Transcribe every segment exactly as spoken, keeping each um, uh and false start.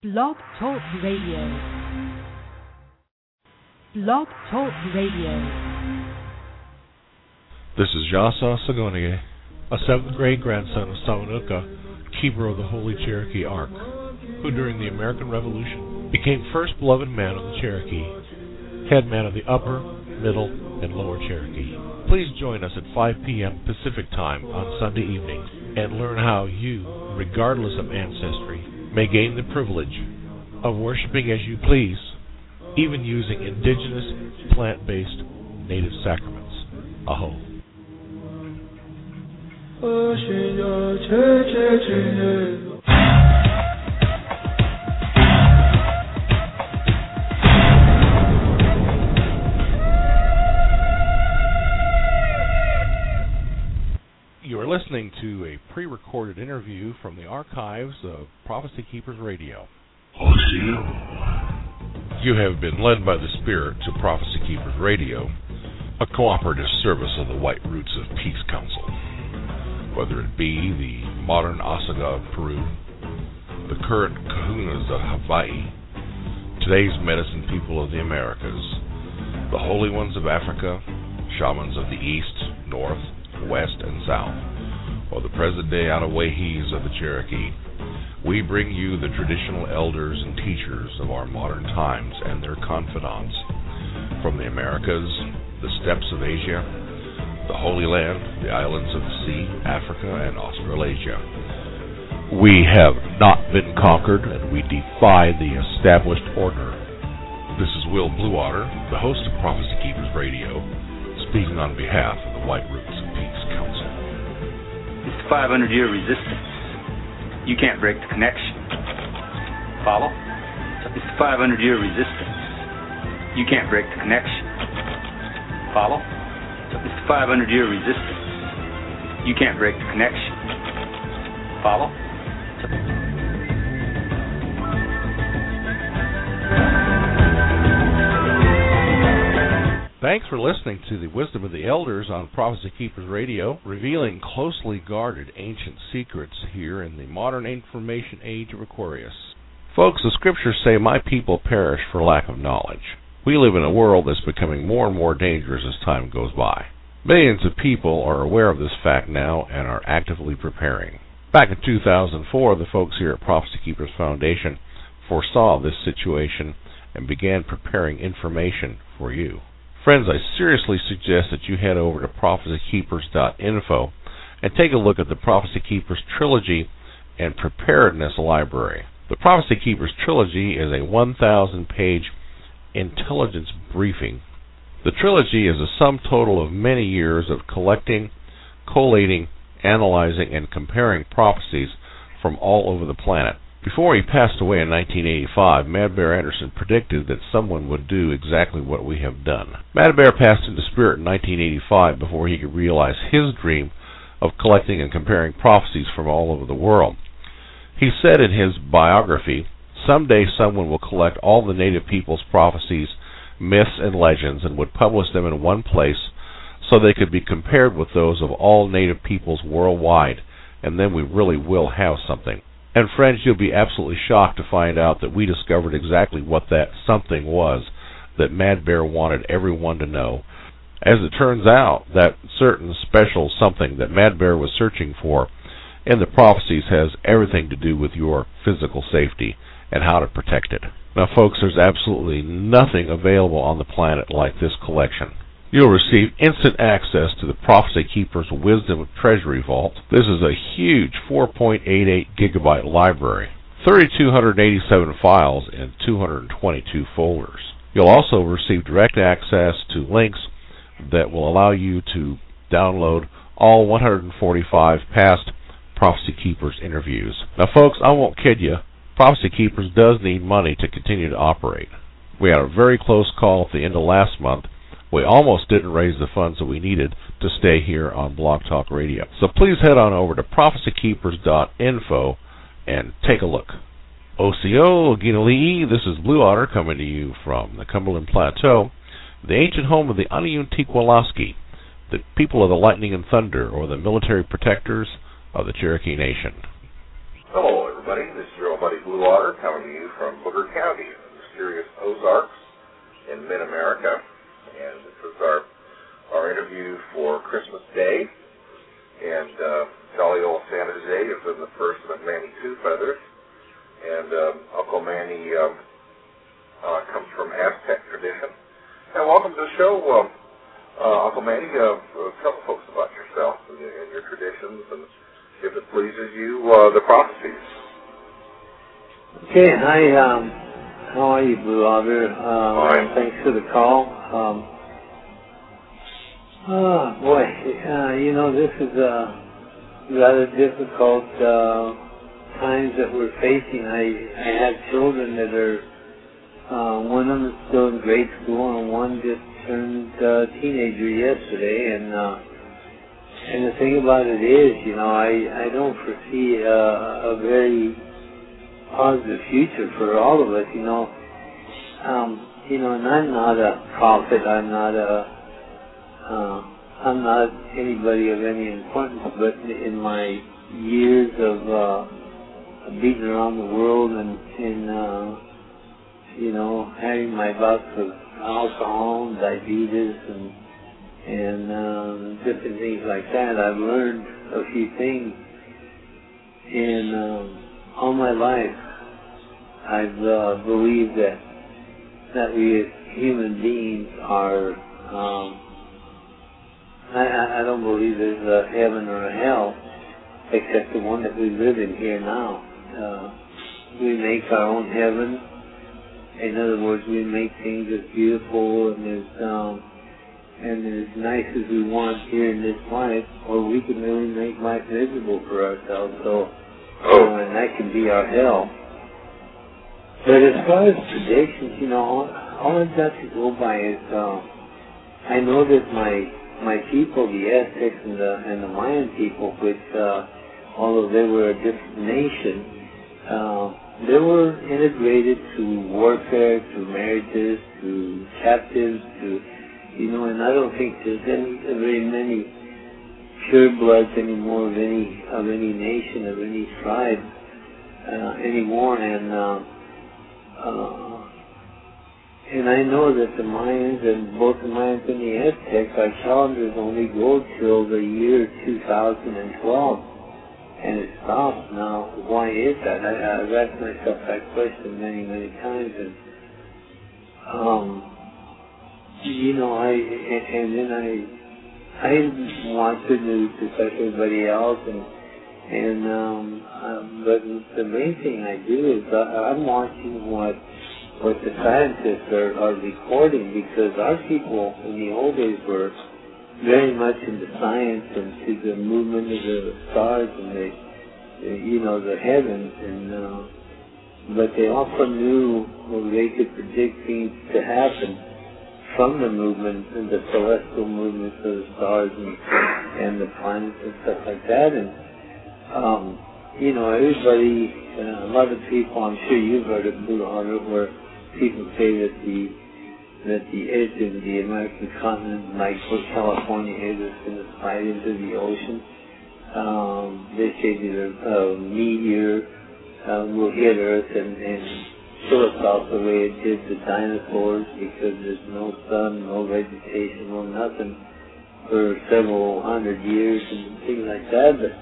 Blog Talk Radio. Blog Talk Radio. This is Jasa Sagonie, a seventh grade grandson of Samanuka, keeper of the Holy Cherokee Ark, who during the American Revolution became first beloved man of the Cherokee, head man of the Upper, Middle, and Lower Cherokee. Please join us at five p.m. Pacific Time on Sunday evenings and learn how you, regardless of ancestry, may gain the privilege of worshiping as you please, even using indigenous, plant-based, native sacraments. Aho. You are listening to a pre-recorded interview from the archives of Prophecy Keepers Radio. You have been led by the Spirit to Prophecy Keepers Radio, a cooperative service of the White Roots of Peace Council. Whether it be the modern Osaga of Peru, the current Kahunas of Hawaii, today's medicine people of the Americas, the Holy Ones of Africa, shamans of the East, North, West, and South, or the present-day Outaouais of the Cherokee, we bring you the traditional elders and teachers of our modern times and their confidants from the Americas, the steppes of Asia, the Holy Land, the islands of the sea, Africa, and Australasia. We have not been conquered, and we defy the established order. This is Will Bluewater, the host of Prophecy Keepers Radio, speaking on behalf of the White Roots of Peace Council. It's the five hundred year resistance. You can't break the connection. Follow? It's the five hundred year resistance. You can't break the connection. Follow? It's the five hundred year resistance. You can't break the connection. Follow? Thanks for listening to the Wisdom of the Elders on Prophecy Keepers Radio, revealing closely guarded ancient secrets here in the modern information age of Aquarius. Folks, the scriptures say, "My people perish for lack of knowledge." We live in a world that's becoming more and more dangerous as time goes by. Millions of people are aware of this fact now and are actively preparing. Back in two thousand four, the folks here at Prophecy Keepers Foundation foresaw this situation and began preparing information for you. Friends, I seriously suggest that you head over to prophecy keepers dot info and take a look at the Prophecy Keepers Trilogy and Preparedness Library. The Prophecy Keepers Trilogy is a one thousand page intelligence briefing. The trilogy is a sum total of many years of collecting, collating, analyzing, and comparing prophecies from all over the planet. Before he passed away in nineteen eighty-five, Mad Bear Anderson predicted that someone would do exactly what we have done. Mad Bear passed into spirit in nineteen eighty-five before he could realize his dream of collecting and comparing prophecies from all over the world. He said in his biography, "Someday someone will collect all the native people's prophecies, myths, and legends and would publish them in one place so they could be compared with those of all native peoples worldwide, and then we really will have something." And friends, you'll be absolutely shocked to find out that we discovered exactly what that something was that Mad Bear wanted everyone to know. As it turns out, that certain special something that Mad Bear was searching for in the prophecies has everything to do with your physical safety and how to protect it. Now, folks, there's absolutely nothing available on the planet like this collection. You'll receive instant access to the Prophecy Keepers Wisdom Treasury Vault. This is a huge four point eight eight gigabyte library, three thousand two hundred eighty-seven files in two hundred twenty-two folders. You'll also receive direct access to links that will allow you to download all one hundred forty-five past Prophecy Keepers interviews. Now, folks, I won't kid you, Prophecy Keepers does need money to continue to operate. We had a very close call at the end of last month. We almost didn't raise the funds that we needed to stay here on Blog Talk Radio. So please head on over to prophecy keepers dot info and take a look. O C O, Ginali'i, this is Bluewater coming to you from the Cumberland Plateau, the ancient home of the Aniuntiqualaski, the people of the lightning and thunder, or the military protectors of the Cherokee Nation. Hello, everybody. This is Gerald Buddy Bluewater, coming to you from Booker County, the mysterious Ozarks in mid-America. And this is our our interview for Christmas Day. And uh, jolly old Santa Jose is in the first of Manny Two Feathers. And um, Uncle Manny um, uh, comes from Aztec tradition. And welcome to the show, um, uh, Uncle Manny. Uh, tell the folks about yourself and, and your traditions, and if it pleases you, uh, the prophecies. Okay, hi, um, how are you, Blue Otter? Um, Fine. Thanks for the call. Um, oh, boy, uh, you know, this is a rather difficult uh, times that we're facing. I, I have children that are, uh, one of them is still in grade school, and one just turned uh, teenager yesterday, and uh, and the thing about it is, you know, I, I don't foresee uh, a very positive future for all of us, you know. Um, you know, and I'm not a prophet. I'm not a, uh, I'm not anybody of any importance. But in my years of uh, beating around the world and, and uh, you know, having my bouts of alcohol and diabetes and and um, different things like that, I've learned a few things. And um, all my life, I've uh, believed that that we as human beings are, um, I, I don't believe there's a heaven or a hell, except the one that we live in here now. Uh, we make our own heaven. In other words, we make things as beautiful and as, um, and as nice as we want here in this life, or we can really make life miserable for ourselves. So, oh, and that can be our hell. But as far as predictions, you know, all, all I've got to go by is, uh, I know that my my people, the Aztecs and the and the Mayan people, which uh, although they were a different nation, uh, they were integrated to warfare, to marriages, to captives, to, you know, and I don't think there's any very many purebloods anymore of any of any nation, of any tribe uh, anymore, and. Uh, Uh, and I know that the Mayans, and both the Mayans and the Aztecs, our calendars only go till the year two thousand twelve, and it stops now. Why is that? I, I've asked myself that question many, many times, and um, you know, I and, and then I I watch the news just like everybody else, and And, um, um, but the main thing I do is uh, I'm watching what what the scientists are, are recording, because our people in the old days were very much into science and to the movement of the stars and the, the you know, the heavens, and uh, but they also knew, or they could predict things to happen from the movement and the celestial movements of the stars and, and the planets and stuff like that. And Um, you know, everybody, uh, a lot of people, I'm sure you've heard of Blue Otter, where people say that the that the edge of the American continent, like where California is, is going to slide into the ocean. Um, they say that a, a meteor uh, will hit Earth and, and kill us off the way it did the dinosaurs, because there's no sun, no vegetation, no nothing for several hundred years and things like that. But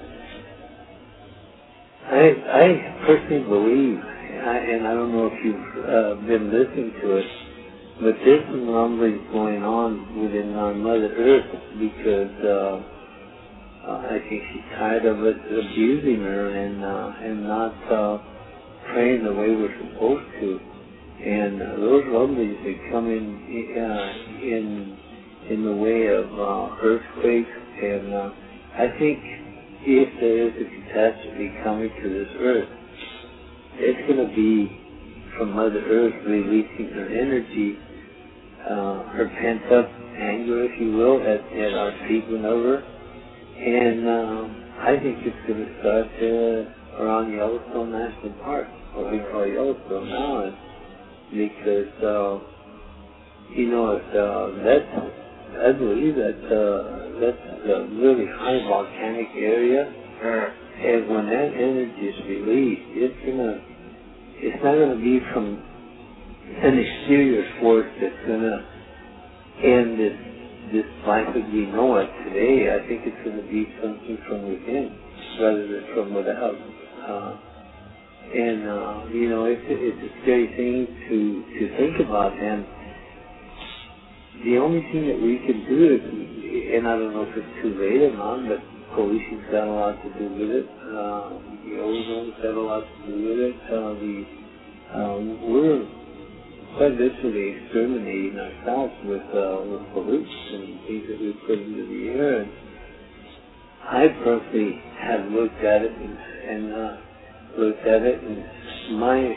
I, I personally believe, I, and I don't know if you've uh, been listening to it, but there's some rumblings going on within our Mother Earth, because uh, uh, I think she's tired of us abusing her and uh, and not uh, praying the way we're supposed to. And uh, those rumblings are coming uh, in in the way of uh, earthquakes, and uh, I think if there is a catastrophe coming to this earth, it's going to be from Mother Earth releasing her energy, uh, her pent-up anger, if you will, at, at our treatment of her. And um, I think it's going to start uh, around Yellowstone National Park, what we call Yellowstone now, and because, uh, you know, it's, uh, that's, I believe that uh, that's a really high volcanic area, and when that energy is released, it's gonna it's not going to be from an exterior force that's going to end this this life as we know it today. I think it's going to be something from within rather than from without. Uh, and, uh, you know, it's, it's a scary thing to, to think about. And the only thing that we can do is, and I don't know if it's too late or not, but pollution's got a lot to do with it. Uh, the ozone's got a lot to do with it. Uh, the, um, we're quite literally exterminating ourselves with, uh, with pollution and things that we put into the air. And I personally have looked at it and, and uh, looked at it, and my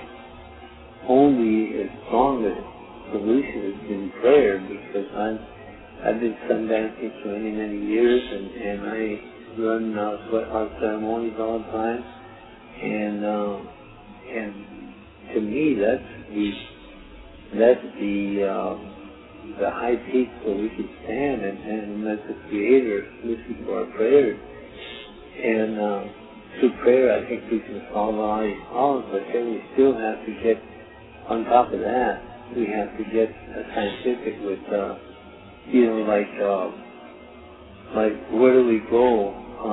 only and strongest solution has been prayer, because I'm, I've been sun dancing for many, many years, and, and I run uh, sweat lodge ceremonies all the time, and uh, and to me that's the that's the uh, the high peak where we can stand, and, and as the Creator listen to our prayers, and uh, through prayer I think we can solve all these problems. But then we still have to get on top of that. We have to get uh, scientific with, uh, you know, like, uh, like where do we go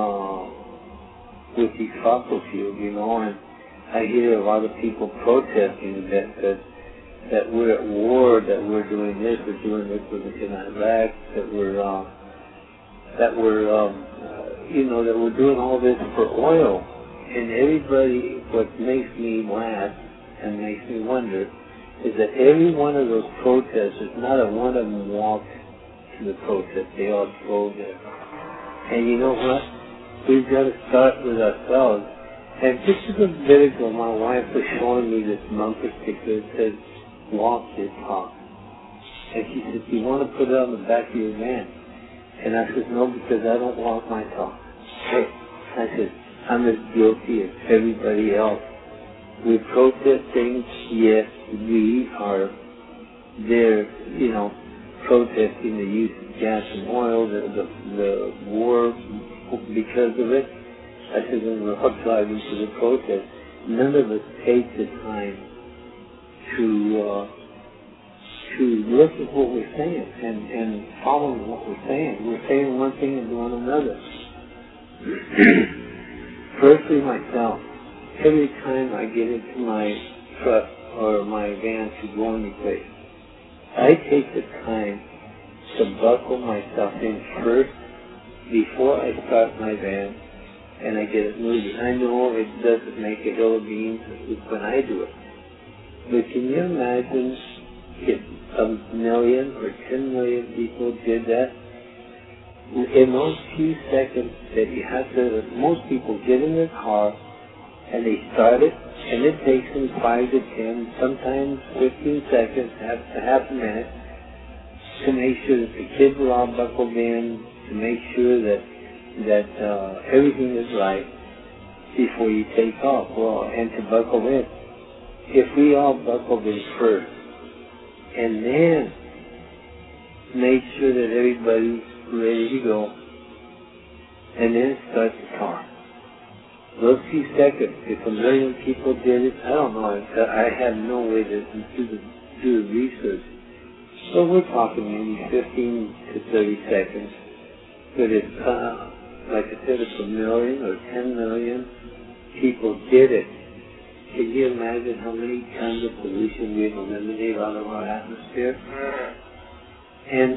uh, with these fossil fuels, you know? And I hear a lot of people protesting that that that we're at war, that we're doing this, we're doing this in Iraq, that we're uh, that we're um, uh, you know that we're doing all this for oil. And everybody, what makes me laugh and makes me wonder is that every one of those protesters, not a one of them walked to the protest. They all drove there. And you know what? We've got to start with ourselves. And just a bit ago, my wife was showing me this bumper sticker that says, "Walk your talk." And she said, "Do you want to put it on the back of your van?" And I said, "No, because I don't walk my talk." Hey, I said, "I'm as guilty as everybody else. We protest things, yes, we are there, you know, protesting the use of gas and oil, the, the, the war because of it." I said, when we're up driving to the protest, none of us take the time to uh, to look at what we're saying and, and follow what we're saying. We're saying one thing and doing another. Firstly, myself, every time I get into my truck or my van to go anyplace, I take the time to buckle myself in first before I start my van and I get it moving. I know it doesn't make a hill of beans when I do it. But can you imagine if a million or ten million people did that? In those few seconds that you have to, most people get in their car and they start it, and it takes them five to ten, sometimes fifteen seconds, half, half a minute, to make sure that the kids are all buckled in, to make sure that that uh, everything is right before you take off. Well, and to buckle in. If we all buckled in first, and then made sure that everybody's ready to go, and then start the car. Those few seconds, if a million people did it, I don't know, I have no way to do the, do the research. So we're talking maybe fifteen to thirty seconds. But if, uh, like I said, if a million or ten million people did it, can you imagine how many tons of pollution we'd eliminate out of our atmosphere? And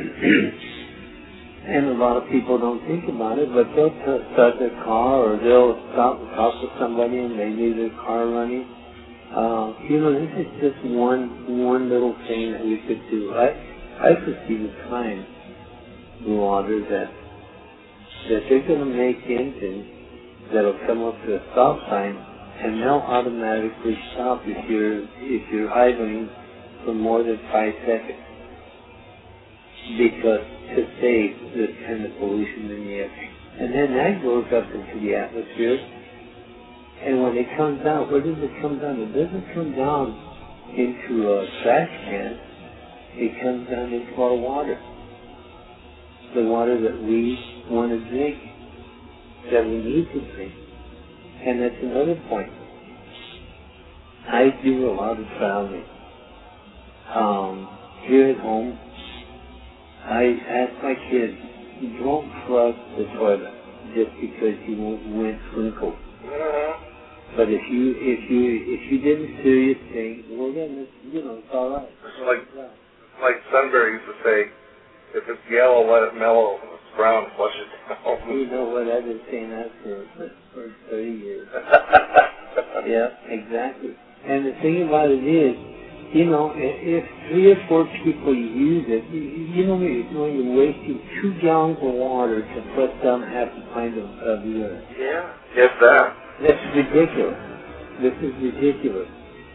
and a lot of people don't think about it, but they'll t- start their car or they'll stop and talk to somebody and they leave their car running. Uh, you know, this is just one one little thing that we could do. I I foresee the time, water, that that they're going to make engines that'll come up to a stop sign and they'll automatically stop if you're if you're idling for more than five seconds, because to save this kind of pollution in the air. And then that goes up into the atmosphere, and when it comes out, where does it come down? It doesn't come down into a trash can. It comes down into our water, the water that we want to drink, that we need to drink. And that's another point. I do a lot of traveling. Um, here at home, I ask my kids, don't flush the toilet just because you went twinkle. Mm-hmm. But if you if you if you did a serious thing, well then it's, you know, it's all right. It's like like Sunbury used to say, if it's yellow, let it mellow. If it's brown, flush it down. You know what? I've been saying that for for thirty years. Yeah, exactly. And the thing about it is, you know, if three or four people use it, you know, when you're wasting two gallons of water to put down half a pint of, of urine. Yeah. If that. That's ridiculous. This is ridiculous.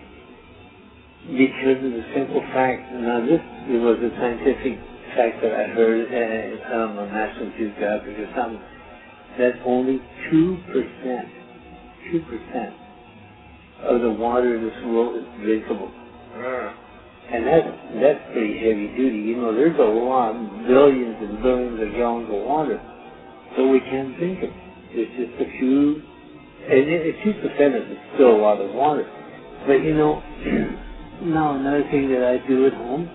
Because of the simple fact, now this it was a scientific fact that I heard uh, on the National Geographic or something, that only two percent, two percent of the water in this world is drinkable. Mm. And that's, that's pretty heavy duty. You know, there's a lot, billions and billions of gallons of water, so we can't drink it. It's just a few, and two percent is still a lot of water. But you know, now another thing that I do at home,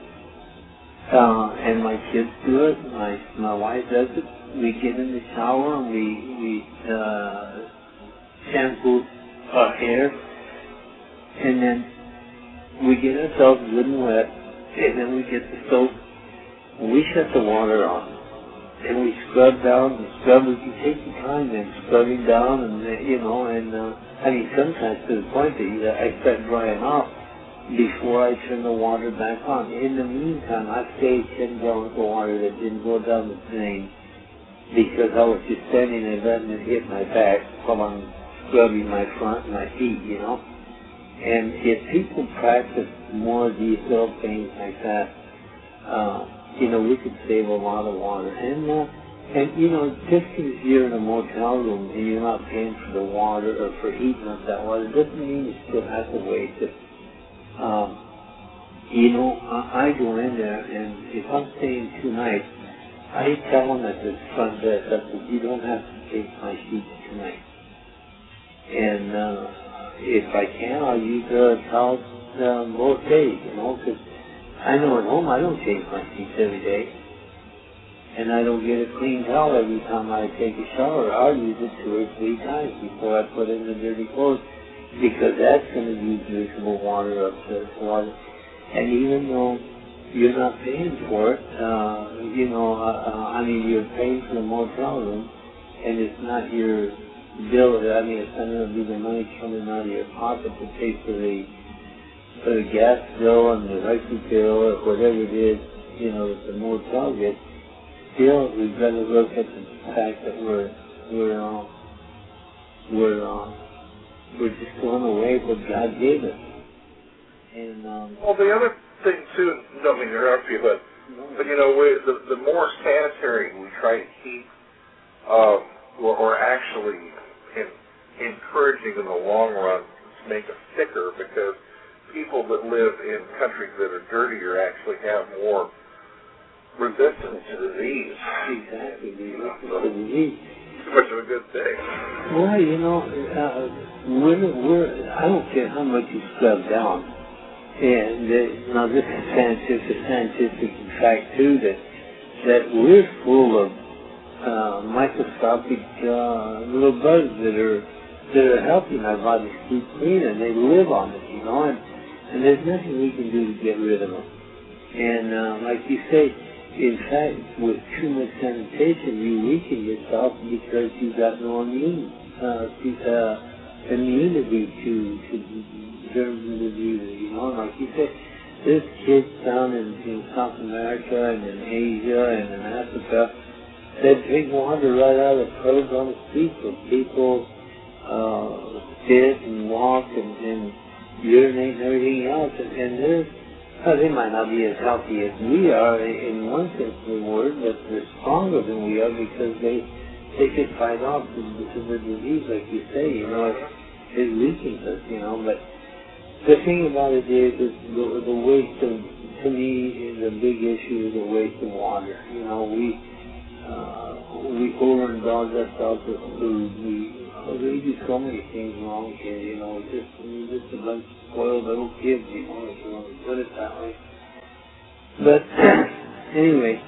uh, and my kids do it, my my wife does it, we get in the shower and we, we uh, shampoo our hair, and then we get ourselves good and wet, and then we get the soap, and we shut the water on, and we scrub down and scrub. We can take the time then scrubbing down, and uh, you know, and uh, I mean sometimes to the point that uh, I start drying off before I turn the water back on. In the meantime, I saved ten gallons of water that didn't go down the drain because I was just standing there letting it hit my back while I'm scrubbing my front and my feet, you know. And if people practice more of these little things like that, uh, you know, we could save a lot of water. And, uh, and you know, just because you're in a motel room and you're not paying for the water or for heating up that water, doesn't mean you still have to waste it. Um, you know, I, I go in there, and if I'm staying two nights, I tell them at the front desk, I said, you don't have to take my sheets tonight. And, uh, if I can, I'll use the towels um, both days, you know, because I know at home I don't change my sheets every day. And I don't get a clean towel every time I take a shower. I'll use it two or three times before I put in the dirty clothes, because that's going to use drinkable water up to water. And even though you're not paying for it, uh, you know, uh, I mean, you're paying for the motel room, and it's not your bill. I mean, it's not going to be the money coming out of your pocket to pay for the for the gas bill and the electric bill or whatever it is, you know, that the motel gets. Still, we've got to look at the fact that we're we're uh, we're uh, we're just throwing away what God gave us. And um, well, the other thing too, don't mean to interrupt you, but no. but you know, we, the the more sanitary we try to keep, um, or, or actually in, encouraging in the long run to make us sicker, because people that live in countries that are dirtier actually have more resistance to disease. Exactly, resistance to disease. Too much of a good thing. Well, you know, uh, we're, we're, I don't care how much you scrub down. And uh, now this is scientific, scientific fact too, that that we're full of uh, microscopic uh, little bugs that are that are helping our bodies keep clean, and they live on it, you know. And, and there's nothing we can do to get rid of them. And uh, like you say, in fact, with too much sanitation, you weaken yourself because you've got no immune uh, uh, immunity to to germs and diseases. You know, like you said, there's kids down in, in South America and in Asia and in Africa that drink water right out of puddles on the streets where people uh, sit and walk and, and urinate and everything else, and, and they're well, they might not be as healthy as we are in one sense of the word, but they're stronger than we are because they they could fight off the, the disease, like you say. You know, it, it weakens us. You know, but the thing about it is, is the, the waste of, to me, the big issue is the waste of water. You know, we uh, we overindulge ourselves with food. We well, they do so many things wrong here, you know, just, just a bunch of spoiled little kids, you know, if you want to put it that way. But, anyway.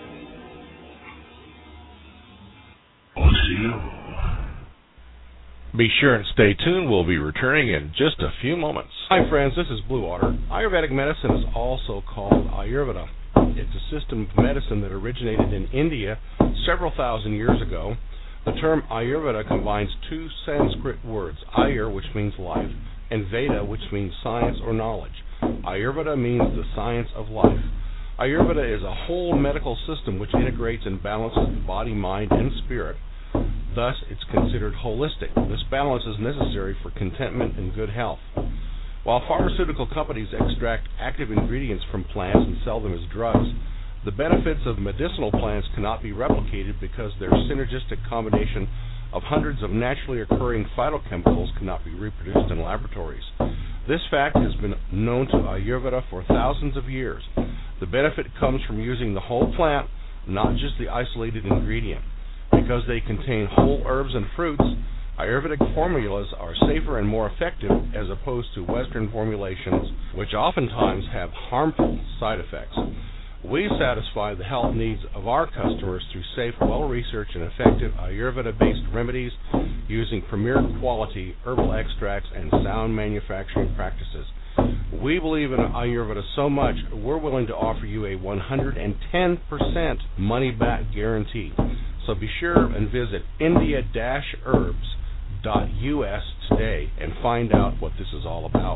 Be sure and stay tuned. We'll be returning in just a few moments. Hi, friends. This is Blue Water. Ayurvedic medicine is also called Ayurveda. It's a system of medicine that originated in India several thousand years ago. The term Ayurveda combines two Sanskrit words, Ayur, which means life, and Veda, which means science or knowledge. Ayurveda means the science of life. Ayurveda is a whole medical system which integrates and balances the body, mind, and spirit. Thus, it's considered holistic. This balance is necessary for contentment and good health. While pharmaceutical companies extract active ingredients from plants and sell them as drugs, the benefits of medicinal plants cannot be replicated because their synergistic combination of hundreds of naturally occurring phytochemicals cannot be reproduced in laboratories. This fact has been known to Ayurveda for thousands of years. The benefit comes from using the whole plant, not just the isolated ingredient. Because they contain whole herbs and fruits, Ayurvedic formulas are safer and more effective as opposed to Western formulations, which oftentimes have harmful side effects. We satisfy the health needs of our customers through safe, well-researched, and effective Ayurveda-based remedies using premier quality herbal extracts and sound manufacturing practices. We believe in Ayurveda so much, we're willing to offer you a one hundred ten percent money-back guarantee. So be sure and visit india dash herbs dot U S today and find out what this is all about.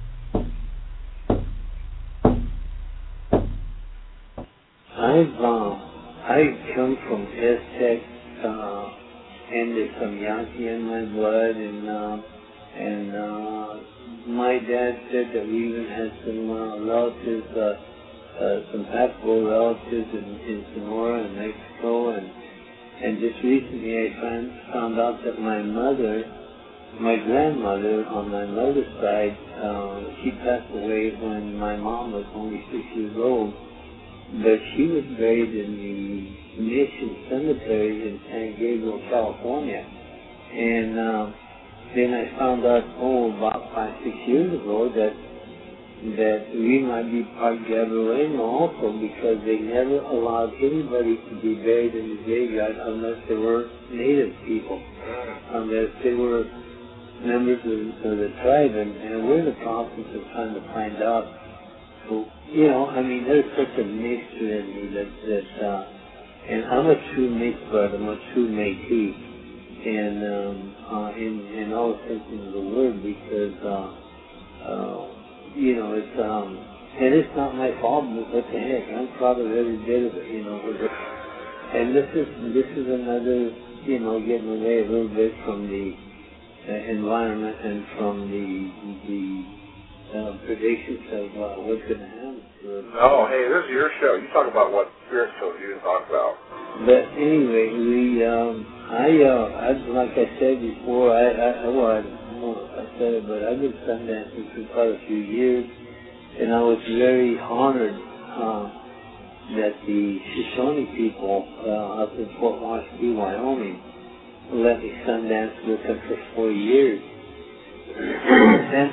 I've uh, I come from Aztec, uh, and there's some Yankee in my blood, and uh, and uh, my dad said that we even had some uh, relatives, uh, uh, some Paco relatives in, in Sonora and Mexico, and and just recently I found, found out that my mother, my grandmother on my mother's side, uh, she passed away when my mom was only six years old. But she was buried in the Mission Cemetery in San Gabriel, California. And uh, then I found out, oh, about five, six years ago that that we might be part Gabrielino also, because they never allowed anybody to be buried in the graveyard unless they were native people, unless they were members of, of the tribe. And, and we're in the process of trying to find out. So, you know, I mean, there's such a mixture in me that, that uh, and I'm a true mixed blood, I'm a true Métis, and um, uh, in, in all senses of the word, because, uh, uh, you know, it's, um, and it's not my fault, but what the heck, I'm proud of every bit of it, you know. And this is, this is another, you know, getting away a little bit from the uh, environment and from the, the uh, predictions of uh, what's going to happen. No, hey, this is your show. You talk about what Spirit told you to talk about. But anyway, we, um, I, uh, I, like I said before, I, I, well, I don't know if I said it, but I've been sundancing for quite a few years, and I was very honored uh, that the Shoshone people uh, up in Fort Washington, Wyoming, let me sundance with them for four years. And,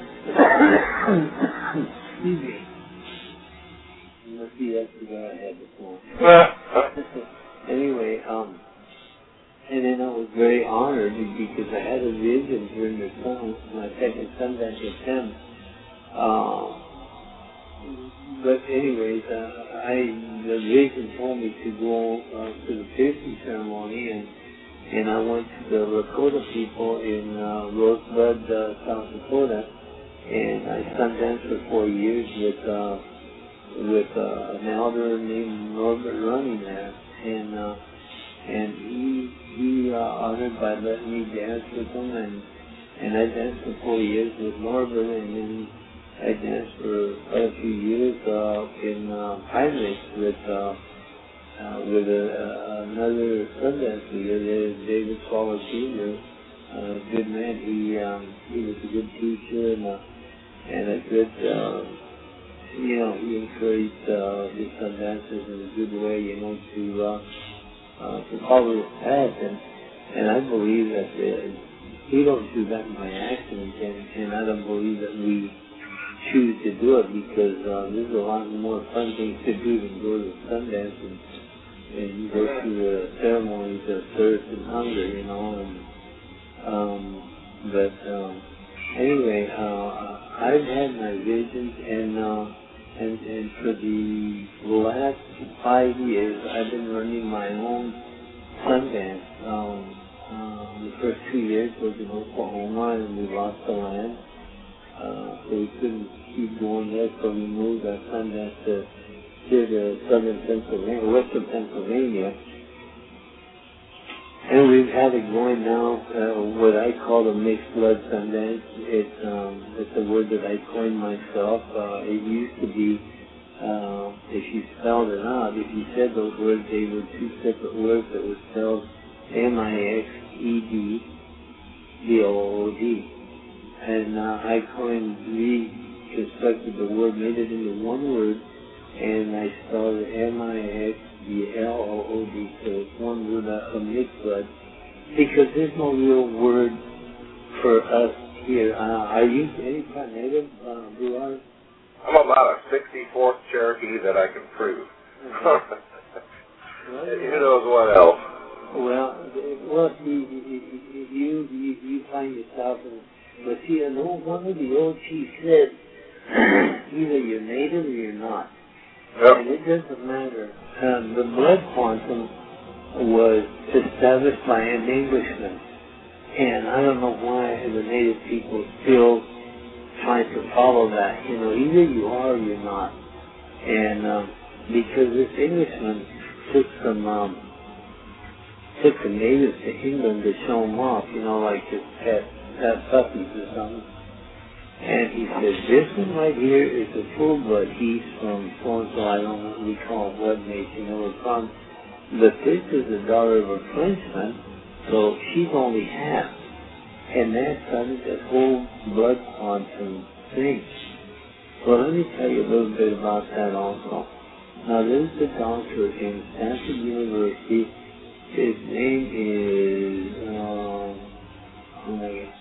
excuse me. Let's see, that's the guy I had before. Anyway, um, and then I was very honored because I had a vision during the sun, my second Sundance attempt. Uh, but anyways, uh, I the vision told me to go uh, to the piercing ceremony, and and I went to the Lakota people in uh, Rosebud, uh, South Dakota, and I sundanced for four years with uh, with uh, an elder named Norbert Running there, and uh, and he he uh, honored by letting me dance with him, and and I danced for four years with Norbert, and then I danced for quite a few years uh, in uh, Pine Ridge with uh, uh, with a, uh, another Sundance leader, David Swallow Junior A good man. He um, he was a good teacher and a, and a good. Uh, You know, he encouraged uh, his son dancers in a good way, you know, to uh, uh, to follow his path, and and I believe that the, we don't do that by accident, and, and I don't believe that we choose to do it because uh, there's a lot more fun things to do than go to the Sundance and, and go through the ceremonies of thirst and hunger, you know. And um, but um, anyway, uh, I've had my visions, and uh, and and for the last five years, I've been running my own Sundance. Um, uh, the first two years was in Oklahoma, and we lost the land. Uh, so we couldn't keep going there, so we moved our Sundance to here to southern Pennsylvania, western Pennsylvania. And we've had it going now, uh, what I call the mixed blood Sundance. It's, um, it's a word that I coined myself. Uh, it used to be, uh, if you spelled it out, if you said those words, they were two separate words that were spelled M I X E D B O O D. And uh, I coined, reconstructed the word, made it into one word, and I spelled it M I X B L O O D, so it's one word, a, a mixed blood, because there's no real word for us here. Uh, are you any kind of native, uh, Blue? I'm about a sixty-fourth Cherokee that I can prove. Okay. Well, who knows what else? Well, well, you, you, you, you, you find yourself in. But see, an old, one of the old chiefs said, either you're native or you're not. Yep. And it doesn't matter. Um, the blood quantum was established by an Englishman. And I don't know why the native people still try to follow that. You know, either you are or you're not. And um, because this Englishman took some, um, took the natives to England to show them off, you know, like his pet. Have puppies or something. And he said, this one right here is a full blood. He's from so-and-so, I don't know what we call blood nation, or we're from. But this is the daughter of a Frenchman, so she's only half. And that started that whole blood quantum thing. Well, let me tell you a little bit about that also. Now, there's a doctor in Stanford University. His name is, um, oh my God.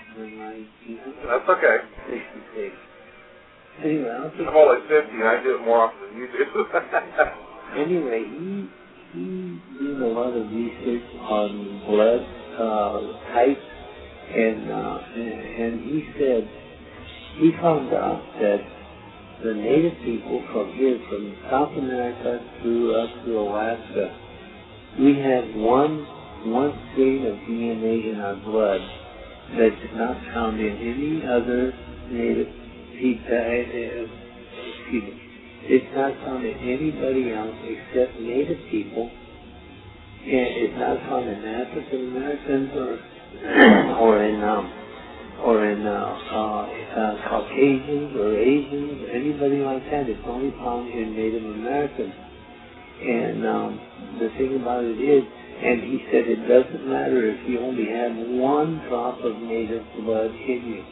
That's okay. sixty-six. Anyway, I'll just I'm only fifty and I do it more often than you do. Anyway, he he did a lot of research on blood uh, types, and, uh, and and he said he found out that the native people from here, from South America through up to Alaska, we have one one strain of D N A in our blood that's not found in any other native people. Uh, excuse me. It's not found in anybody else except native people, and it's not found in African Americans or or in um, or in uh, uh, uh, Caucasians or Asians, anybody like that. It's only found in Native Americans. And um, the thing about it is, and he said it doesn't matter if you only have one drop of native blood in you.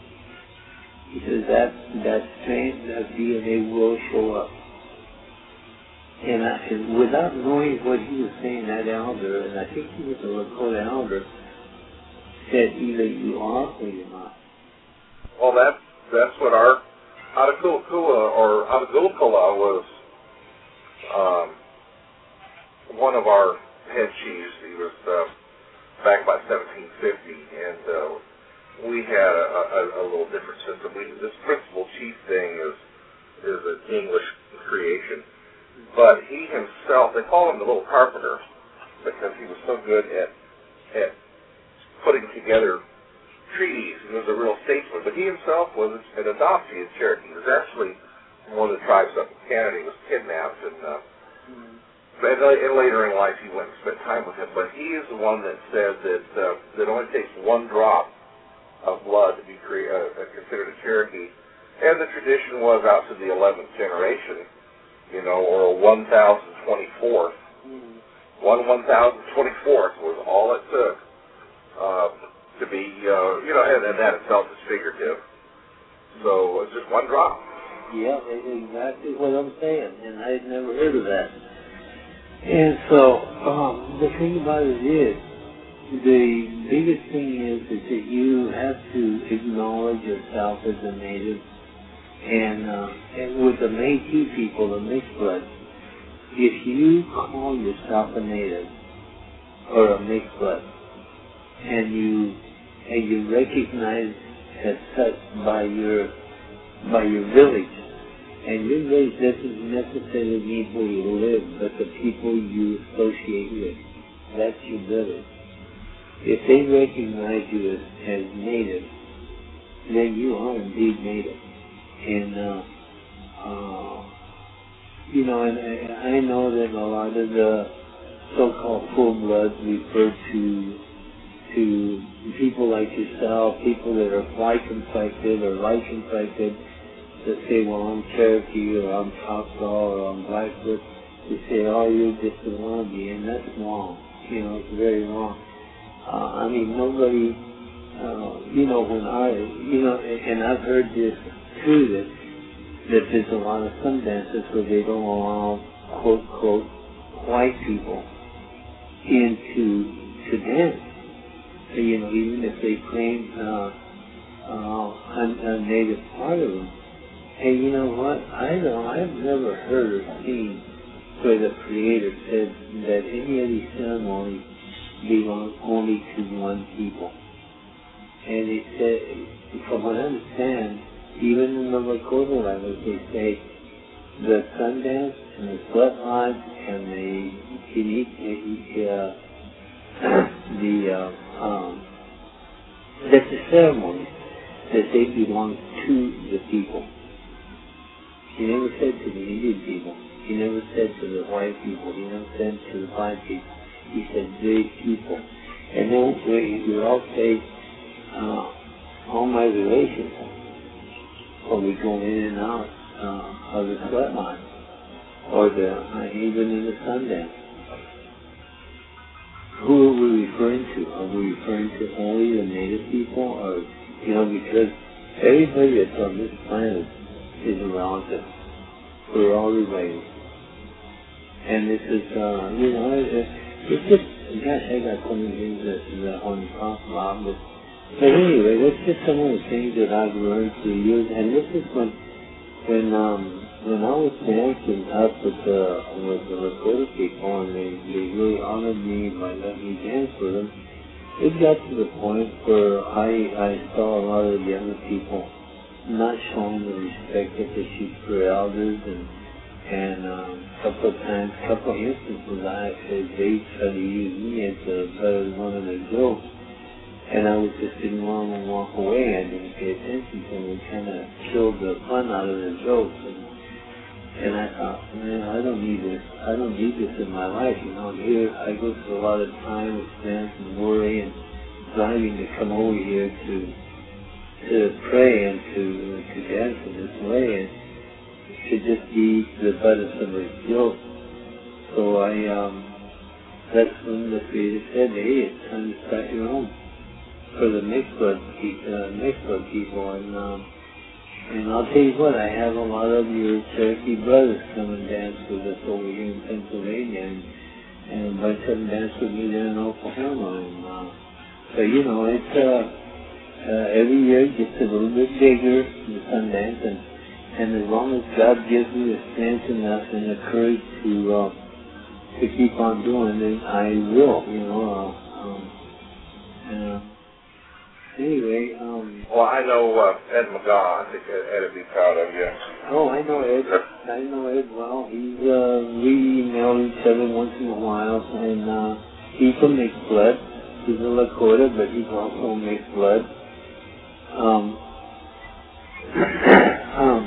He says that that strain of D N A will show up. And, I, and without knowing what he was saying, that elder, and I think he was a Lakota elder, said either you are or you're not. Well, that's that's what our Attakulla or Attakulla was. Um, one of our head chiefs. He was uh, back by seventeen fifty, and uh, we had a, a, a little different system. We, this principal chief thing is is an English creation, but he himself, they call him the Little Carpenter because he was so good at at putting together treaties. He was a real statesman, but he himself was an adoptee of Cherokee. He was actually from one of the tribes up in Canada. He was kidnapped, and uh, And, and later in life, he went and spent time with him. But he is the one that said that uh, that it only takes one drop of blood to be cre- uh, considered a Cherokee. And the tradition was out to the eleventh generation, you know, or a one thousand twenty-fourth. Mm-hmm. One one thousand twenty-fourth was all it took uh, to be, uh, you know, and, and that itself is figurative. So it's just one drop. Yeah, exactly what I'm saying. And I had never heard of that. And so, um, the thing about it is, the biggest thing is, is that you have to acknowledge yourself as a native. And, uh, and with the Métis people, the mixed blood, if you call yourself a native or a mixed blood, and you and you recognize as such by your by your village, and your village doesn't necessarily mean where you live, but the people you associate with. That's your village. If they recognize you as, as native, then you are indeed native. And, uh, uh, you know, and I, I know that a lot of the so-called full-bloods refer to to people like yourself, people that are fly-complected or light-complected, that say, well, I'm Cherokee or I'm Choctaw or I'm Blackfoot. They say, oh, you're just a wannabe, and that's wrong. You know, it's very wrong. Uh, I mean, nobody, uh, you know, when I, you know, and I've heard this too, that, that there's a lot of sun dances where they don't allow, quote, quote, white people into to dance. So, you know, even if they claim uh, uh, a, a native part of them. And you know what? I know, I've never heard or seen where the Creator said that any of these ceremonies belong only to one people. And he said, from what I understand, even in the Lakota language, they say the sun dance and the sweat lodge and the uh, the uh, um, that the ceremonies that they belong to the people. He never said to the Indian people. He never said to the white people. He never said to the black people. He said the people. And then we all say uh, all my relations. Or we go in and out uh, of the sweat line, or the uh, even in the Sundance. Who are we referring to? Are we referring to only the native people, or you know, because everybody that's on this planet is a relative. We're all related, and this is uh, you know, it, it's just gosh, I got so many things that, that I want to talk about, but. But anyway, that's just some of the things that I've learned through years, and this is when, when um, when I was dancing up with the with the Lakota people, and they, they really honored me by letting me dance with them. It got to the point where I I saw a lot of younger people not showing the respect that they should for elders, and and um, a couple of times, a couple of instances, I they tried to use me as a better one of their jokes. And I was just sitting around and walk away. I didn't pay attention to them. It kind of killed the fun out of the jokes. And, and I thought, man, I don't need this. I don't need this in my life. You know, here I go through a lot of time, expense, and worry, and driving to come over here to to pray and to to dance in this way, and to just be the butt of somebody's joke. So I, um, that's when the Creator said, hey, it's time to start your own. For the mixed blood, uh, mixed blood people, and um, and I'll tell you what, I have a lot of your Cherokee brothers come and dance with us over here in Pennsylvania, and, and a bunch of them dance with me there in Oklahoma. And uh, so you know, it's uh, uh, every year it gets a little bit bigger, the Sundance, and and as long as God gives me the strength enough and the courage to uh, to keep on doing it, I will. You know. Uh, um, uh, Anyway, um... Well, I know uh, Ed McGaw. I think Ed would be proud of you. Oh, I know Ed. I know Ed well. He's, uh, we email each other once in a while, and, uh, he's a mixed blood. He's a Lakota, but he's also a mixed blood. Um... um...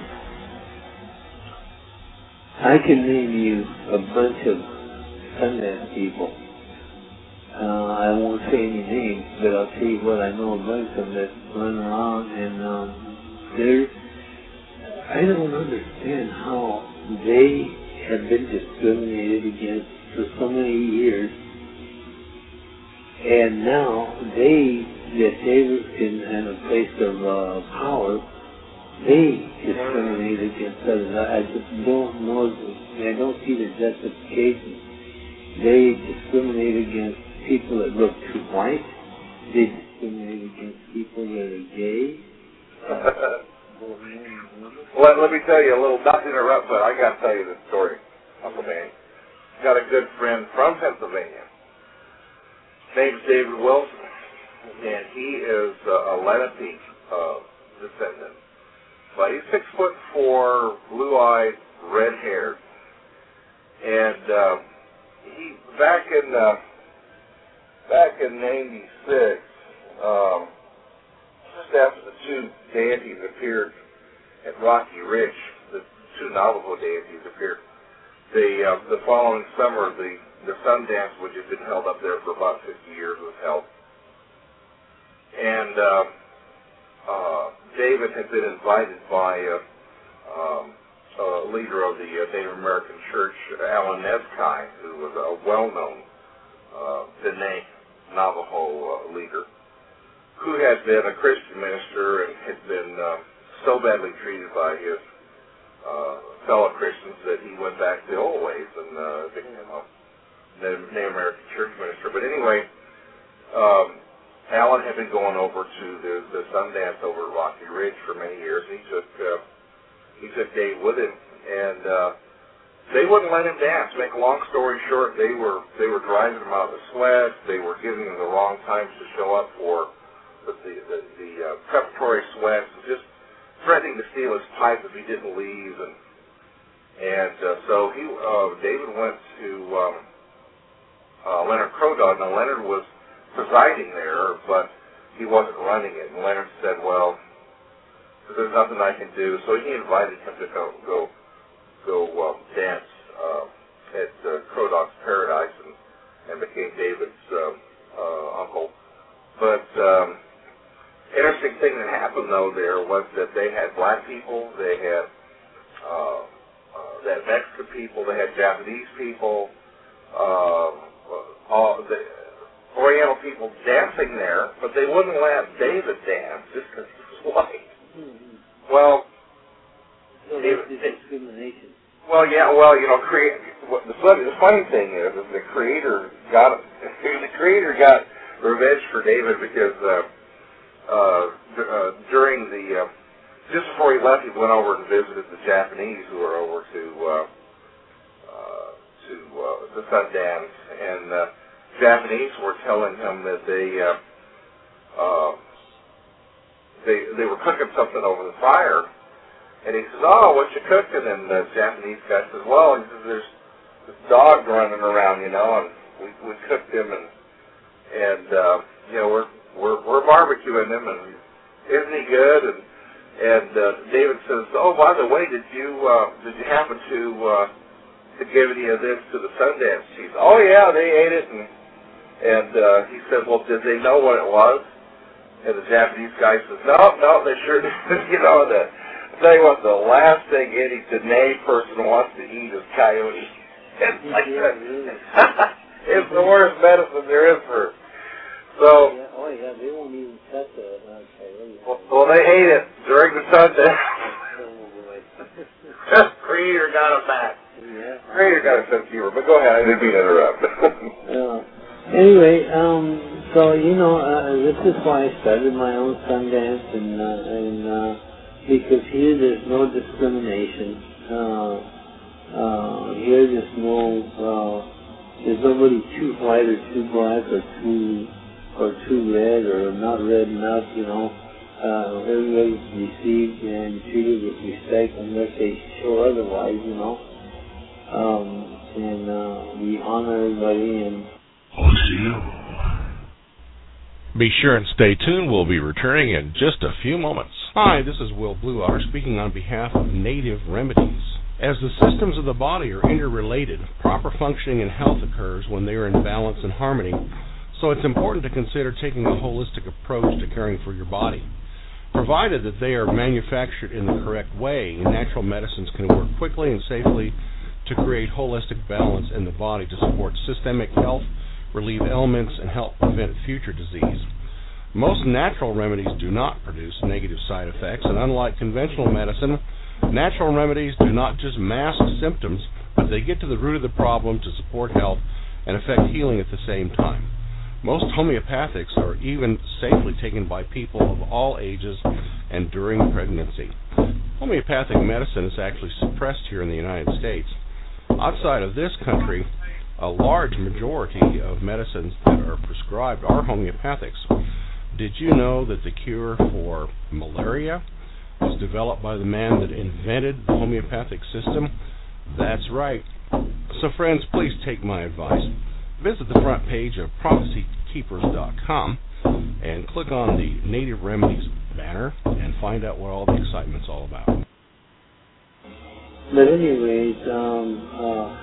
I can name you a bunch of Sundance people. Uh, I won't say any names, but I'll tell you what, I know a bunch of them that run around, and um, they're, I don't understand how they have been discriminated against for so many years, and now they, that they were in, in a place of uh, power, they discriminate against others. I, I just don't know, I don't see the justification. They discriminate against people that look too white. They discriminate against people that are gay. Let, let me tell you a little, not to interrupt, but I got to tell you this story, Uncle Manny. Got a good friend from Pennsylvania. His name's David Wilson, and he is uh, a Lenape uh, descendant. But he's six foot four, blue-eyed, red-haired, and uh, he back in uh, back in ninety-six, um, just after the two deities appeared at Rocky Ridge, the two Navajo deities appeared. The uh, the following summer, the the Sundance, which had been held up there for about fifty years, was held, and uh, uh, David had been invited by uh, um, a leader of the uh, Native American Church, Alan Nezkai, who was a well-known uh, Dene Navajo uh, leader, who had been a Christian minister and had been uh, so badly treated by his uh, fellow Christians that he went back the old ways and uh, became a Native American church minister. But anyway, um, Alan had been going over to the, the Sundance over at Rocky Ridge for many years, and he took uh, he took Dave with him, and uh, they wouldn't let him dance. Make a long story short, they were they were driving him out of the sweat. They were giving him the wrong times to show up for the the, the, the uh, preparatory sweats, just threatening to steal his pipe if he didn't leave, and and uh, so he uh, David went to um, uh, Leonard Crodog. Now Leonard was presiding there, but he wasn't running it. And Leonard said, "Well, there's nothing I can do." So he invited him to go go go um, dance uh, at uh, Crodog's Paradise, and, and became David's um, uh, uncle. But um, interesting thing that happened though there was that they had black people, they had uh, uh, they had Mexican people, they had Japanese people, uh, all the Oriental people dancing there, but they wouldn't let David dance just because he was white. Mm-hmm. Well, so David, that's discrimination. Well, yeah, well, you know, create. The funny, the funny thing is, is the creator got the creator got revenge for David because uh, uh, uh, during the uh, just before he left, he went over and visited the Japanese who were over to uh, uh, to uh, the Sundance, and uh, Japanese were telling him that they uh, uh, they they were cooking something over the fire, and he says, "Oh, what you cooking?" And the Japanese guy says, "Well," he says, "there's this dog running around, you know, and we we cooked him, and and uh, you know we're we're we're barbecuing him, and isn't he good?" And and uh, David says, "Oh, by the way, did you uh, did you happen to uh, to give any of this to the Sundance chiefs?" "Oh yeah, they ate it." And and uh, he said, "Well, did they know what it was?" And the Japanese guy says, "No, no, they sure didn't." You know, the I'll tell you what, the last thing any Dene person wants to eat is coyote. It's like it's the worst medicine there is for. So. Yeah, oh yeah, they won't even touch a uh, coyote. Well, well, they ate it during the Sundance. Creator got it back. Yeah. Creator got a sense of humor, but go ahead. I didn't mean to interrupt. uh, anyway, um, so you know, uh, this is why I started my own Sundance, and uh, and uh, because here there's no discrimination. Uh, uh, here there's no, uh, there's nobody too white or too black or too or too red or not red enough. You know, uh, everybody's received and treated with respect unless they show otherwise. You know. Um, and uh, we honor everybody and be sure and stay tuned. We'll be returning in just a few moments. Hi, this is Will Blueotter speaking on behalf of Native Remedies. As the systems of the body are interrelated, proper functioning and health occurs when they are in balance and harmony, so it's important to consider taking a holistic approach to caring for your body. Provided that they are manufactured in the correct way, natural medicines can work quickly and safely to create holistic balance in the body to support systemic health, relieve ailments, and help prevent future disease. Most natural remedies do not produce negative side effects, and unlike conventional medicine, natural remedies do not just mask symptoms, but they get to the root of the problem to support health and affect healing at the same time. Most homeopathics are even safely taken by people of all ages and during pregnancy. Homeopathic medicine is actually suppressed here in the United States. Outside of this country, a large majority of medicines that are prescribed are homeopathics. Did you know that the cure for malaria was developed by the man that invented the homeopathic system? That's right. So friends, please take my advice. Visit the front page of prophecy keepers dot com and click on the Native Remedies banner and find out what all the excitement's all about. But anyways, um, uh,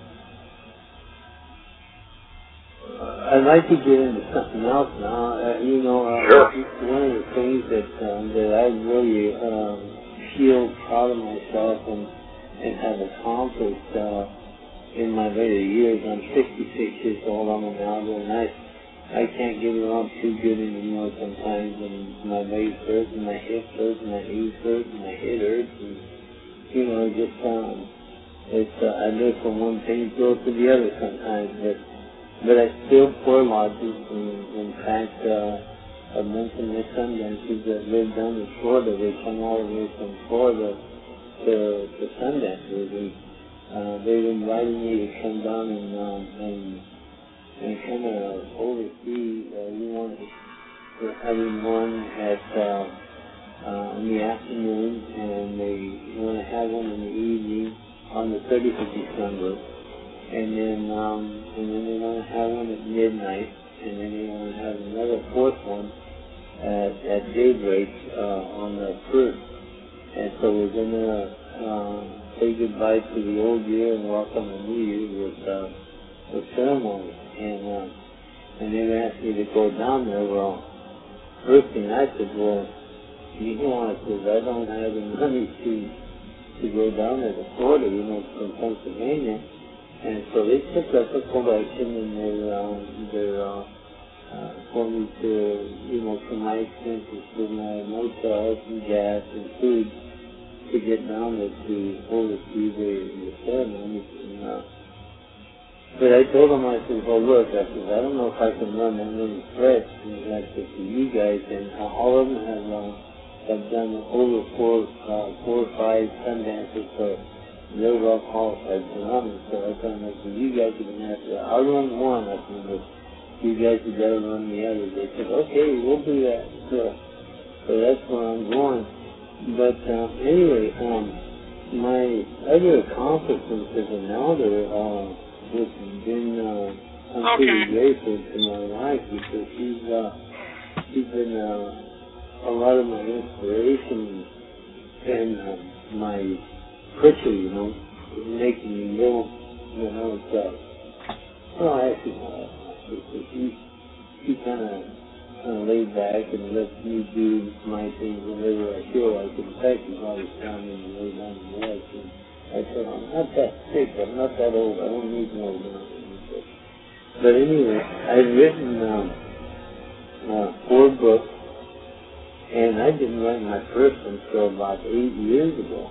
I'd like to get into something else now. Uh, you know, uh, sure. One of the things that um, that I really um, feel proud of myself and, and have accomplished uh, in my later years. I'm sixty-six years old. I'm an elder, and I I can't get around too good anymore sometimes. And my legs hurt, and my hips hurt, and my knees hurt, and my head hurts, and you know, just um, it's uh, I live from one thing go to the other sometimes, but. But I still pour lodges, and in fact, uh, I mentioned my Sundancers that live down in Florida. They come all the way from Florida to, to Sundancers, and uh, they've invited me to come down and um, and, and kind of oversee. Uh, we want to having one at uh, uh, in the afternoon, and they want to have one in the evening on the thirtieth of December. And then, um, and then they want to have one at midnight, and then they want to have another fourth one at, at daybreak uh, on the first. And so we're going to um, say goodbye to the old year and welcome the new year with uh, with ceremony. And uh, and they asked me to go down there. Well, first thing I said, well, you know, I said I don't have the money to to go down there to Florida, you know, from Pennsylvania. And so they took up a collection, and they're, um, they're uh, uh, for me to, you know, for my expenses, for my motels and gas and food to get down there to oversee the, the ceremony. And, uh, but I told them, I said, well, look, I said, I don't know if I can run that many threats, and I said, to you guys, and all of them have, uh, have done over four, uh, four or five Sundances for they're well qualified to run it, so I told them, I said, you guys are going to have to, I'll run one, I said, but you guys have got to run the other. They said, okay, we'll do that. So, so that's where I'm going. But um, anyway, um, my other accomplishments as an elder, uh, which has been, uh, I'm okay. pretty grateful to my wife, because she's, uh, she's been uh, a lot of my inspiration and uh, my Pritchard, you know, making me know, you know, it's, uh, well, actually, uh, she, she kind of kind of laid back and lets me do my things whenever I feel like it. In fact, she's always telling me to lay down the bed, and I said, I'm not that sick, I'm not that old, I don't need no medicine. But anyway, I've written um, uh, four books, and I didn't write my first one until about eight years ago.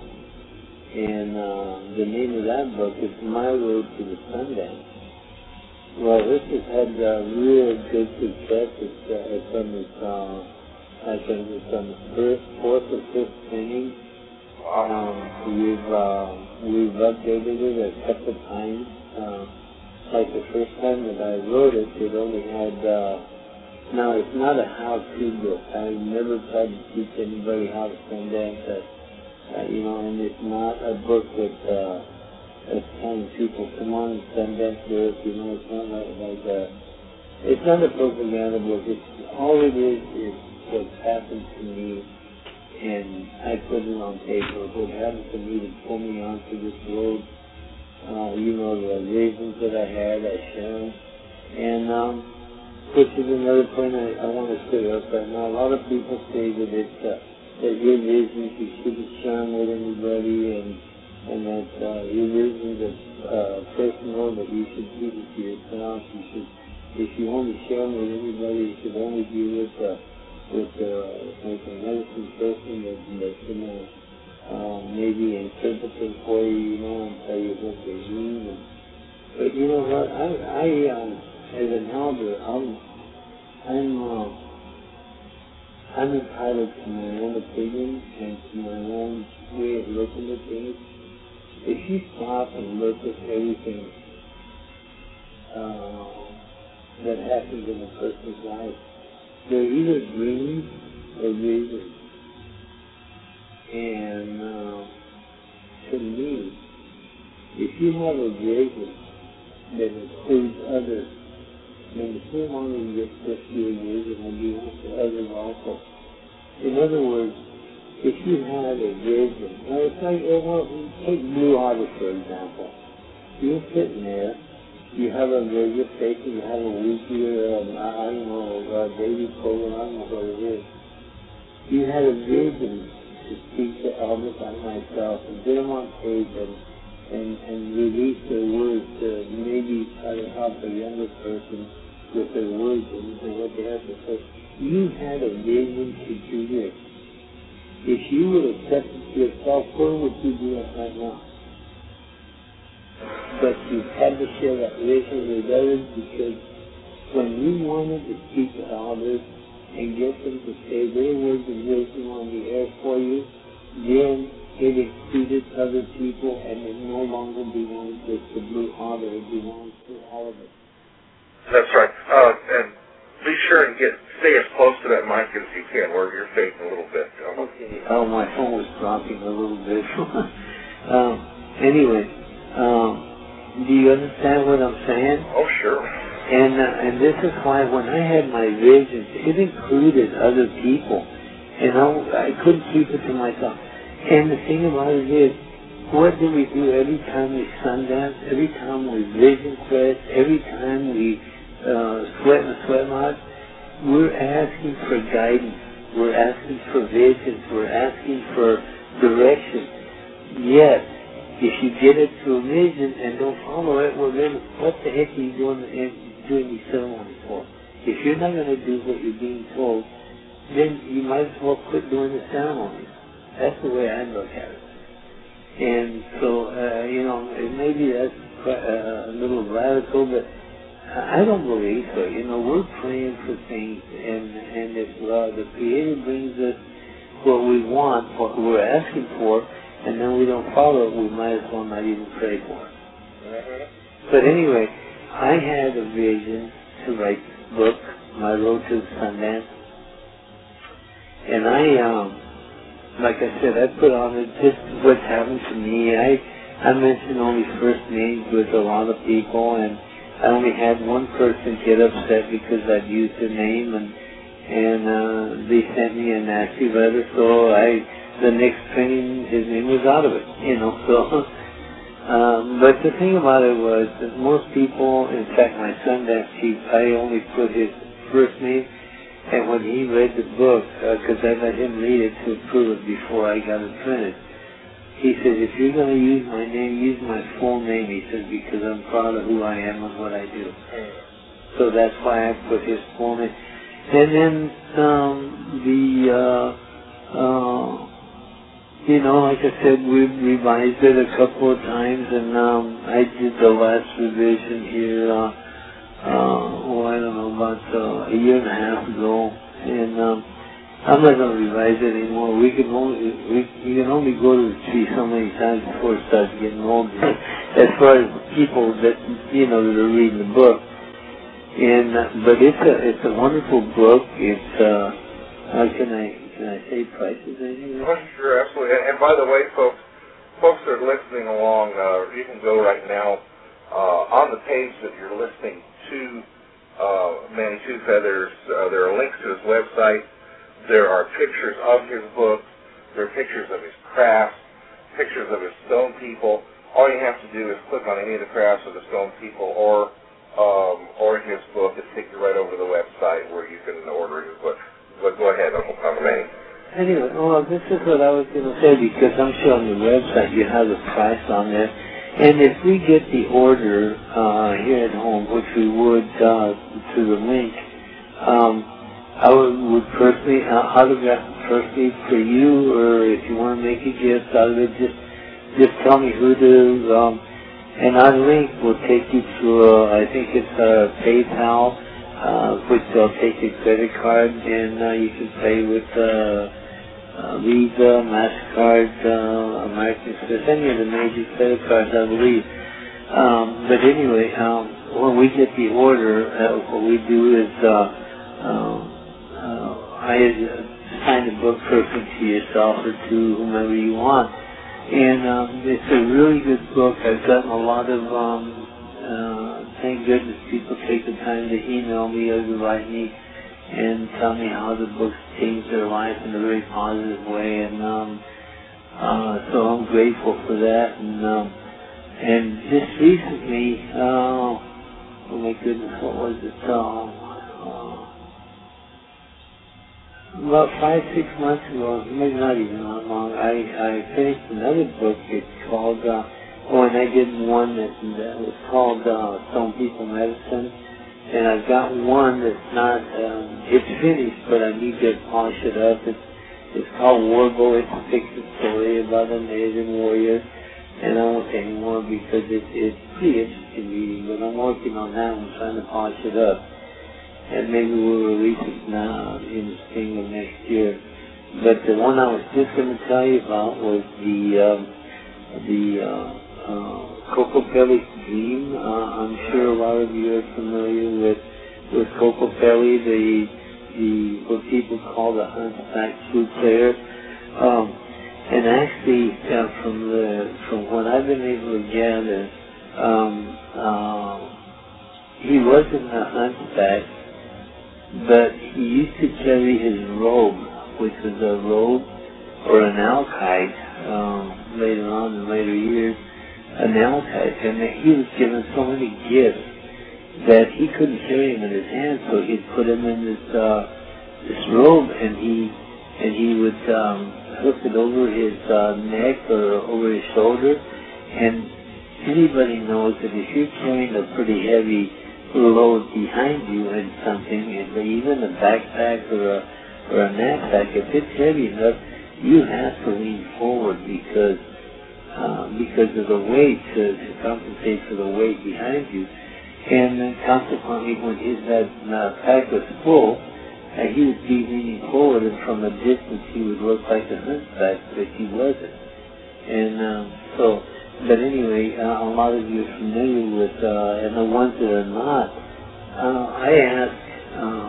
And uh, the name of that book is My Road to the Sundance. Well, this has had uh, real good success. It's, uh, it's on its, uh, I think it's on the first, fourth or fifth inning. Um, we've uh, we've updated it a couple of times. Uh, like the first time that I wrote it, it only had. Uh, now it's not a how-to book. I never tried to teach anybody how to Sundance. Uh, Uh, you know, and it's not a book that uh, that's telling people, come on and Sundance this, you know, it's not like, like uh, it's not a propaganda book. It's, all it is is what's happened to me, and I put it on paper. What happened to me to pull me onto this road, uh, you know, the visions that I had, I shared, and um, which is another point I, I want to clear up right now. A lot of people say that it's uh, that your visions, you shouldn't share them with anybody, and and that uh, your visions are uh, personal, that you should keep it to yourself. You should, if you only share them with anybody, you should only be with uh, with, uh, with a medicine person that, that's going to uh, maybe interpret it for you, you know, and tell you what they mean. And, but you know what? I, I um, as an elder, I'm I'm, uh, I'm entitled to my own opinion and to my own way of looking at things. If you stop and look at everything uh, that happens in a person's life, they're either dreams or visions. And uh, to me, if you have a vision that includes others, then the film only gets just your vision and you want the others also. In other words, if you have a vision, now it's like, well, take Blue Otter for example. You're sitting there, you have a radio station, you have a weekly, um, I don't know, a daily program, I don't know what it is. You had a vision to speak to Elvis and myself and get them on tape and, and, and release their words to maybe try to help a younger person with their words and, and what they have to say. You had a vision to do this. If you would accept it to yourself, where would you be at right now? But you had to share that vision with others because when you wanted to speak to others and get them to say their words of wisdom on the air for you, then it included other people and it no longer belongs just to Blue Otter, it belongs to all of us. That's right. Uh, and be sure and get stay as close to that mic as you can, where you're fading a little bit. Um, okay. Oh, my phone was dropping a little bit. um, anyway, um, do you understand what I'm saying? Oh, sure. And uh, and this is why when I had my visions, it included other people, and I, I couldn't keep it to myself. And the thing about it is, what do we do every time we Sundance, every time we Vision Quest, every time we uh, sweat and sweat lodge? We're asking for guidance. We're asking for visions. We're asking for direction. Yet, if you get it to a vision and don't follow it, well then what the heck are you doing, doing these ceremonies for? If you're not going to do what you're being told, then you might as well quit doing the ceremonies. That's the way I look at it. And so, uh, you know, maybe that's quite, uh, a little radical, but I don't believe so. You know, we're praying for things, and and if uh, the Creator brings us what we want, what we're asking for, and then we don't follow it, we might as well not even pray for it. Mm-hmm. But anyway, I had a vision to write this book, My Road to Sundance, and I, um, like I said, I put on it just what's happened to me. I I mentioned only first names with a lot of people, and I only had one person get upset because I'd used their name, and and uh, they sent me a nasty letter. So I, the next training, his name was out of it, you know. So, um, but the thing about it was that most people, in fact, my Sundance chief, I only put his first name, and when he read the book, because uh, I let him read it to approve it before I got it printed. He says, if you're going to use my name, use my full name, he says, because I'm proud of who I am and what I do. So that's why I put his full name. And then um, the, uh, uh, you know, like I said, we've revised it a couple of times, and um, I did the last revision here, uh, uh, oh, I don't know, about uh, a year and a half ago. And um, I'm not going to revise it anymore. We can only we you can only go to the tree so many times before it starts getting old. As far as people that you know that are reading the book, and uh, but it's a it's a wonderful book. It's uh, how can I can I say prices anyway? Oh, sure, absolutely. And, and by the way, folks, folks that are listening along, uh, you can go right now uh, on the page that you're listening to uh, Manny Two Feathers. Uh, there are links to his website. There are pictures of his books. There are pictures of his crafts, pictures of his stone people. All you have to do is click on any of the crafts of the stone people or um, or his book. It'll take you right over to the website where you can order his book. But go ahead, Uncle Manny. Anyway, well, this is what I was going to say, because I'm sure on the website you have the price on there. And if we get the order uh, here at home, which we would uh, to the link, um, I would, would personally uh, autograph it personally for you, or if you want to make a gift out of it, just just tell me who to. Um, and our link will take you to, uh, I think it's uh, PayPal. uh, which they'll take your credit card, and uh, you can pay with uh, uh, Visa, MasterCard, uh, American Express, any of the major credit cards, I believe. Um, but anyway, um, when we get the order, uh, what we do is uh, uh, uh, I assign a book perfect to yourself or to whomever you want. And um, it's a really good book. I've gotten a lot of, um, uh, thank goodness, people take the time to email me or to write me and tell me how the book's changed their life in a very positive way. And um, uh, so I'm grateful for that. And um, and just recently, uh, oh my goodness, what was it? Uh, uh, about five, six months ago, maybe not even that long, I, I finished another book. It's called, uh, oh, and I did one that, that was called uh, Stone People Medicine. And I've got one that's not, um, it's finished, but I need to polish it up. It's, it's called Warbo. It's a fiction story about a Native warrior. And I won't say anymore because it, it's pretty interesting reading, but I'm working on that one, trying to polish it up. And maybe we'll release it now in the spring of next year. But the one I was just going to tell you about was the um, the uh, uh, Kokopelli Dream. Uh, I'm sure a lot of you are familiar with with Kokopelli, the the what people call the hunchback flute player. Um, And actually, uh, from the from what I've been able to gather, um, uh, he wasn't a hunchback, but he used to carry his robe, which was a robe or an alkite. Um, later on in later years, an alkite, and he was given so many gifts that he couldn't carry them in his hand, so he'd put them in this uh, this robe, and he and he would. Um, hook it over his uh, neck or over his shoulder, and anybody knows that if you're carrying a pretty heavy load behind you in something, even a backpack or a, or a knapsack, if it's heavy enough, you have to lean forward because uh, because of the weight to, to compensate for the weight behind you, and then consequently when his that uh, pack was full, Uh, he would be leaning forward, and from a distance he would look like a hunchback, but he wasn't. And um, so, but anyway, uh, a lot of you are familiar with, uh, and the ones that are not, uh, I asked uh,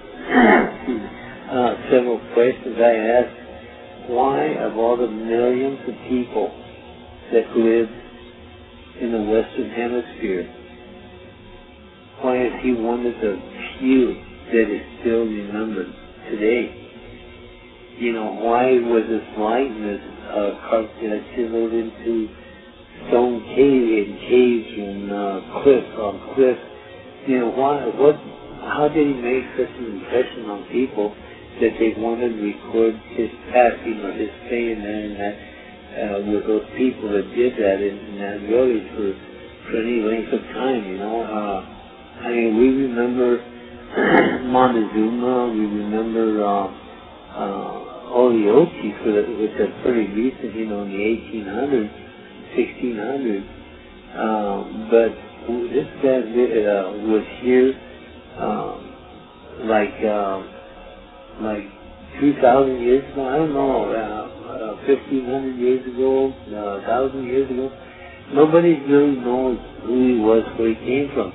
uh, several questions. I asked, why of all the millions of people that live in the Western Hemisphere, why is he one of the few that is still remembered today? You know, why was this likeness uh, carved, uh, chiseled into stone cave and caves and uh, cliff on cliff? You know, why? What? How did he make such an impression on people that they wanted to record his passing or his staying there and that uh, with those people that did that in, in that village for for any length of time? You know, uh, I mean, we remember Montezuma, we remember uh, uh, Oliochi, which is pretty recent, you know, in the eighteen hundreds, sixteen hundreds. Um, but this guy uh, was here um, like uh, like two thousand years ago. I don't know, uh, uh, fifteen hundred years ago, uh, one thousand years ago. Nobody really knows who he was, where he came from.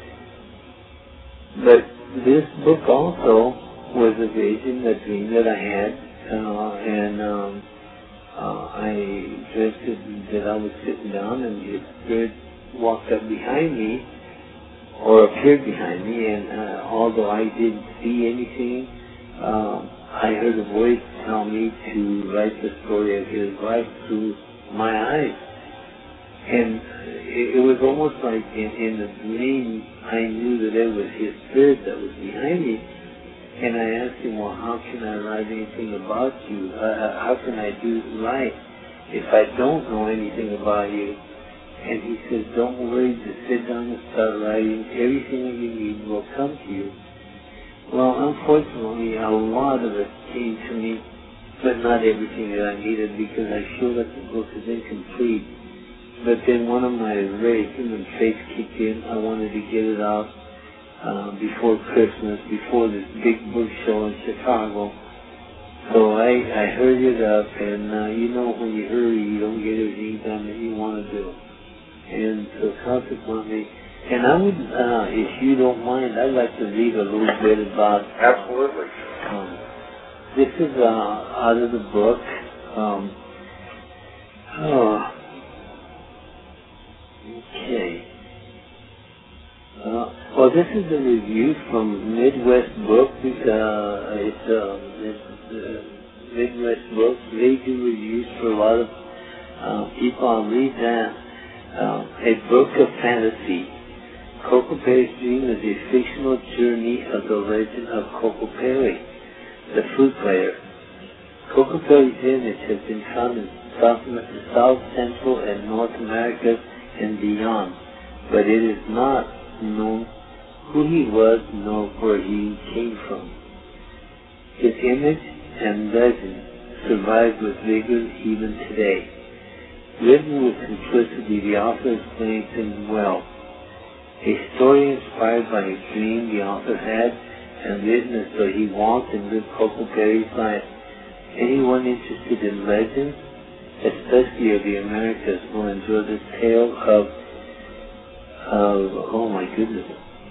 But this book also was a vision, a dream that I had, uh, and um, uh, I dreamt that I was sitting down and his spirit walked up behind me, or appeared behind me, and uh, although I didn't see anything, uh, I heard a voice tell me to write the story of his life through my eyes. And it, it was almost like in, in the dream, I knew that it was his spirit that was behind me. And I asked him, well, how can I write anything about you? Uh, how can I do right if I don't know anything about you? And he says, don't worry, just sit down and start writing. Everything that you need will come to you. Well, unfortunately, a lot of it came to me, but not everything that I needed, because I feel that the book is incomplete. But then one of my very human traits kicked in. I wanted to get it out. uh, before Christmas, before this big book show in Chicago. So I, I hurried it up, and uh, you know when you hurry, you don't get everything done that you want to do. And so consequently, and I would, uh, if you don't mind, I'd like to read a little bit about... Absolutely. Um, this is uh, out of the book. Um, oh, okay. Uh, well, this is a review from Midwest Book. Uh, it's, uh, it's uh, Midwest Book. They do reviews for a lot of uh, people. I'll read that. Uh, a book of fantasy. Coco Perry's Dream is a fictional journey of the legend of Coco Perry, the flute player. Coco Perry's image has been found in South, South Central and North America and beyond, but it is not known who he was nor where he came from. His image and legend survive with vigor even today. Written with simplicity, the author explains him well. A story inspired by a dream the author had and written as though he walked and lived Coco Perry's life. Anyone interested in legends, especially of the Americas, will enjoy this tale of, of oh my goodness,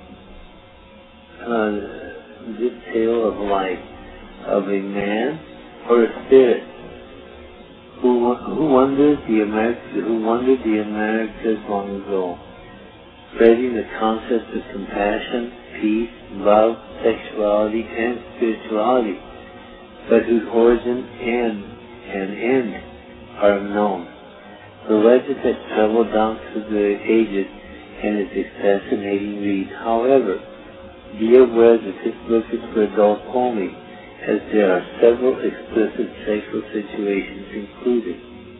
uh, this tale of life of a man or a spirit who who wandered the Americas, who wandered the Americas long ago, spreading the concepts of compassion, peace, love, sexuality, and spirituality, but whose origin and and end are unknown. The legend has traveled down through the ages and is a fascinating read. However, be aware that this book is for adults only, as there are several explicit sexual situations included.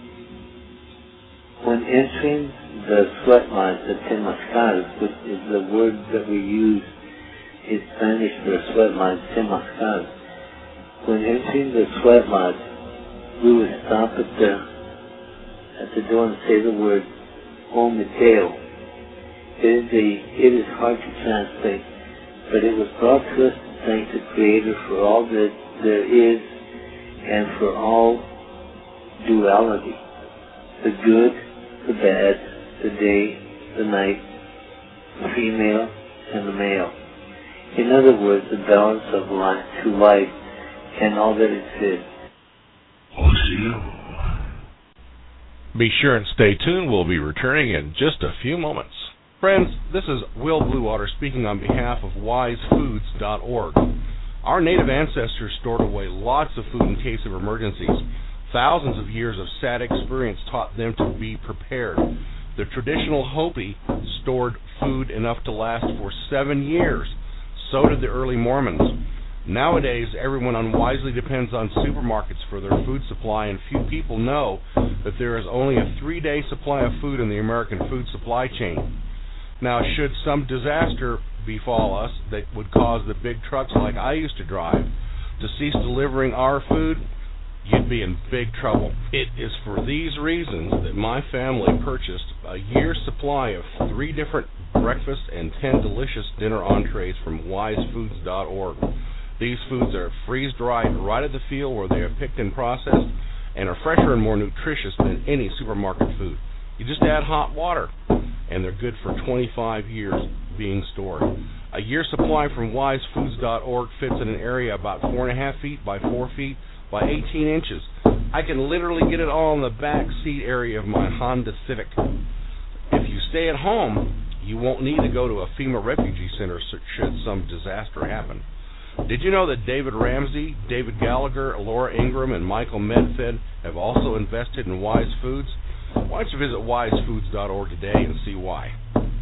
When entering the sweat lodge of Temascaras, which is the word that we use in Spanish for a sweat lodge, Temascaras, when entering the sweat lodge, we would stop at the at the door and say the word "O Mateo." It is a it is hard to translate, but it was brought to us to thank the Creator for all that there is and for all duality, the good, the bad, the day, the night, the female, and the male. In other words, the balance of life to life and all that exists. Be sure and stay tuned. We'll be returning in just a few moments. Friends, this is Will Bluewater speaking on behalf of wise foods dot org. Our native ancestors stored away lots of food in case of emergencies. Thousands of years of sad experience taught them to be prepared. The traditional Hopi stored food enough to last for seven years. So did the early Mormons. Nowadays, everyone unwisely depends on supermarkets for their food supply, and few people know that there is only a three-day supply of food in the American food supply chain. Now, should some disaster befall us that would cause the big trucks like I used to drive to cease delivering our food, you'd be in big trouble. It is for these reasons that my family purchased a year's supply of three different breakfast and ten delicious dinner entrees from wise foods dot org. These foods are freeze-dried right at the field where they are picked and processed and are fresher and more nutritious than any supermarket food. You just add hot water, and they're good for twenty-five years being stored. A year's supply from wise foods dot org fits in an area about four and a half feet by four feet by eighteen inches. I can literally get it all in the back seat area of my Honda Civic. If you stay at home, you won't need to go to a FEMA refugee center should some disaster happen. Did you know that David Ramsey, David Gallagher, Laura Ingram, and Michael Medfed have also invested in Wise Foods? Why don't you visit wise foods dot org today and see why.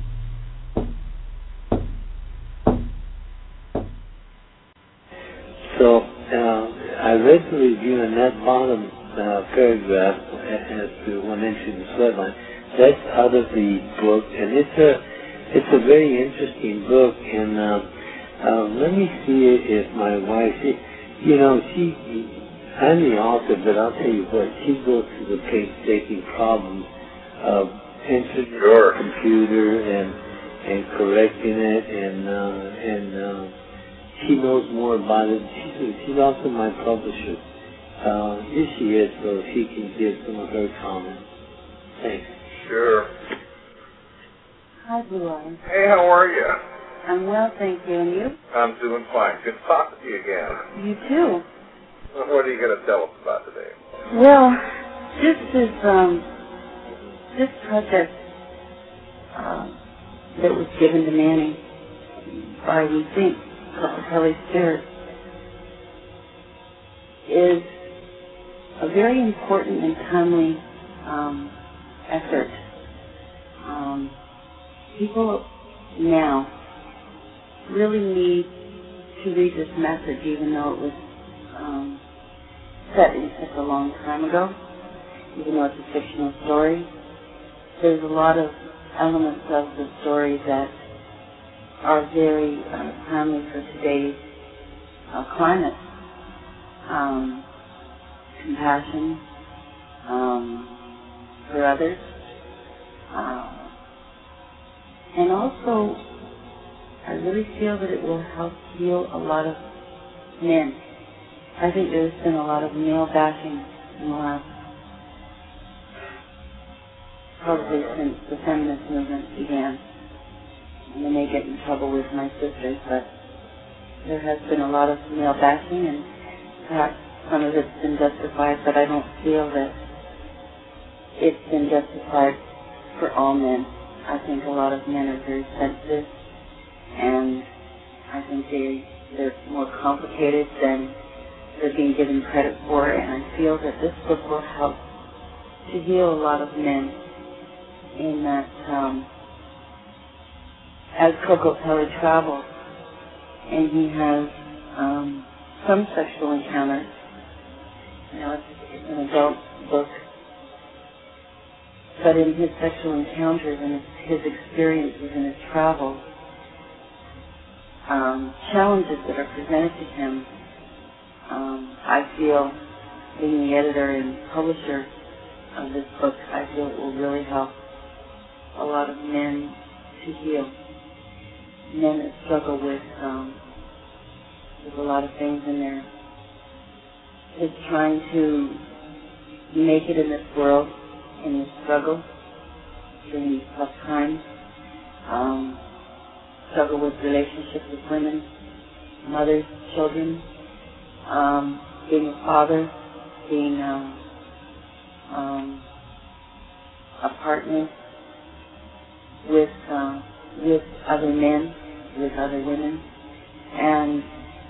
So, uh, I read the review in that bottom uh, paragraph as to one entry in the sweatline. That's out of the book, and it's a it's a very interesting book. And uh, uh, let me see if my wife, she, you know, she, I'm the author, but I'll tell you what, she goes through the painstaking problems of entering sure. the computer and and correcting it, and uh, and uh, she knows more about it. She's, she's also my publisher. Uh, here she is, so she can give some of her comments. Thanks. Sure. Hi, Blue Eyes. Hey, how are you? I'm well, thank you. And you? I'm doing fine. Good to talk with you again. You too. Well, what are you going to tell us about today? Well, this is um, this project uh, that was given to Manny by, we think, Kelly Spirit is a very important and timely um, effort. Um, people now really need to read this message, even though it was um, set in such a long time ago, even though it's a fictional story. There's a lot of elements of the story that are very uh, timely for today's uh, climate. Um, compassion um, for others. Uh, and also, I really feel that it will help heal a lot of men. I think there's been a lot of male bashing in the last, probably since the feminist movement began. And I may get in trouble with my sisters, but there has been a lot of male bashing, and perhaps some of it's been justified, but I don't feel that it's been justified for all men. I think a lot of men are very sensitive, and I think they, they're more complicated than they're being given credit for, and I feel that this book will help to heal a lot of men in that um, as Coco Pelli travels, and he has um, some sexual encounters. You know, it's, it's an adult book, but in his sexual encounters and his experiences and his travels, um, challenges that are presented to him, um, I feel, being the editor and publisher of this book, I feel it will really help a lot of men to heal. Men that struggle with um, with a lot of things in there. Just trying to make it in this world, in this struggle, during these tough times. Um, struggle with relationships with women, mothers, children, um, being a father, being um, um, a partner with uh, with other men, with other women, and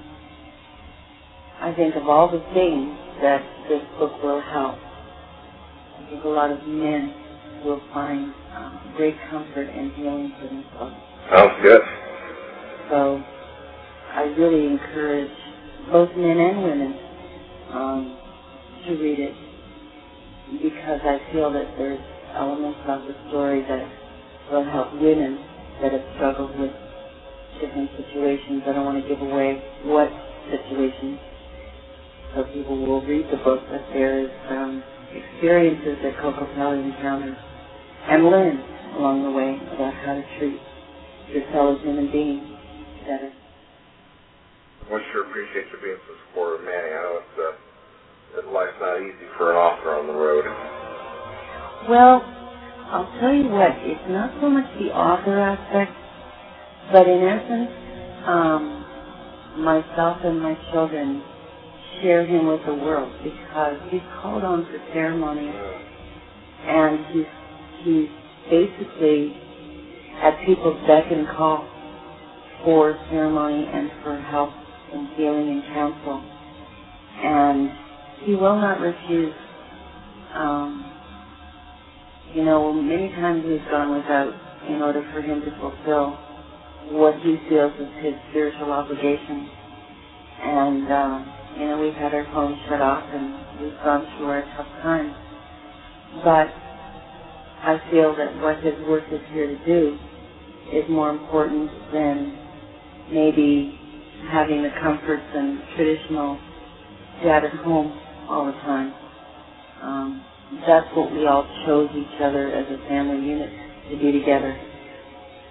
I think of all the things that this book will help, I think a lot of men will find um, great comfort and healing for themselves. Sounds good. So I really encourage both men and women um, to read it, because I feel that there's elements of the story that will help women that have struggled with different situations. I don't want to give away what situations, so people will read the book, but there is um, experiences that Coco Pelli encounters and learns along the way about how to treat your fellow human beings better. Well, sure appreciate you being so supportive, Manny. I know it's, uh, that life's not easy for an author on the road. Well, I'll tell you what, it's not so much the author aspect, but in essence, um, myself and my children share him with the world, because he's called on for ceremony, and he's, he's basically at people's beck and call for ceremony and for help and healing and counsel. And he will not refuse. Um, you know, many times he's gone without in order for him to fulfill what he feels is his spiritual obligation. And, uh, you know, we've had our phones shut off and we've gone through our tough times. But I feel that what his work is here to do is more important than maybe having the comforts and traditional dad at home all the time. Um, that's what we all chose each other as a family unit to do together, because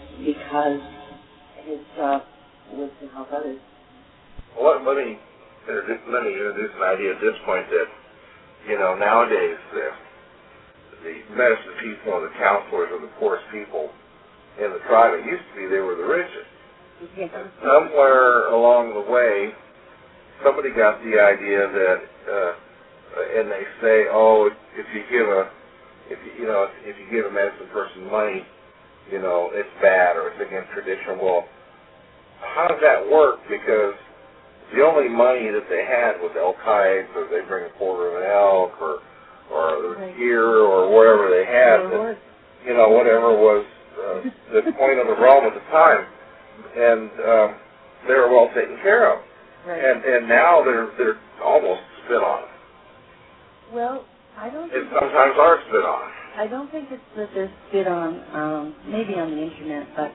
because his job was to help others. Well, let, let me introduce, let me introduce an idea at this point that, you know, nowadays the, the medicine people and the counselors are the poorest people in the tribe. It used to be they were the richest. Yeah. And somewhere along the way, somebody got the idea that, uh, and they say, oh, if you give a, if you, you know, if, if you give a medicine person money, you know, it's bad or it's against tradition. Well, how does that work? Because the only money that they had was elk hides, or they bring a quarter of an elk, or or right. gear, or whatever they had. That, you know, whatever was uh, the point of the realm at the time, and um, they were well taken care of. Right. And and now they're they're almost spit on. Well, I don't. And sometimes are spit on. I don't think it's that they're spit on. Um, maybe on the internet, but.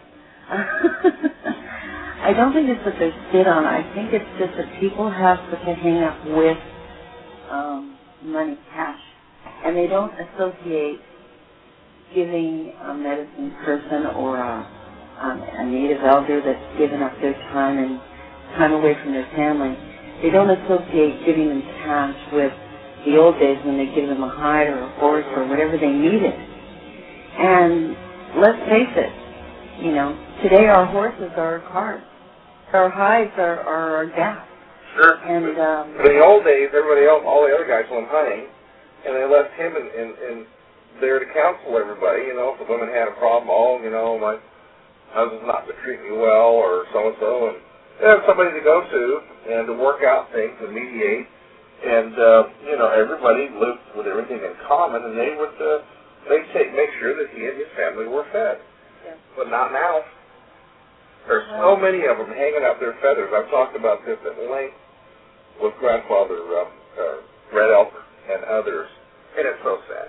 I don't think it's that they're spit on. I think it's just that people have such a hang up with um, money, cash, and they don't associate giving a medicine person or a, um, a native elder that's given up their time and time away from their family. They don't associate giving them cash with the old days when they give them a hide or a horse or whatever they needed. And let's face it, you know, today our horses are our cars. Our hides are, are our gas. Sure. And um, in the old days, everybody else, all the other guys went hunting, and they left him in, in, in there to counsel everybody. You know, if the women had a problem, oh, you know, my husband's not to treat me well, or so and so, and they have somebody to go to and to work out things and mediate. And uh, you know, everybody lived with everything in common, and they would uh, they take make sure that he and his family were fed. Yeah. But not now. There's so many of them hanging up their feathers. I've talked about this at length with Grandfather uh, uh, Red Elk and others, and it's so sad.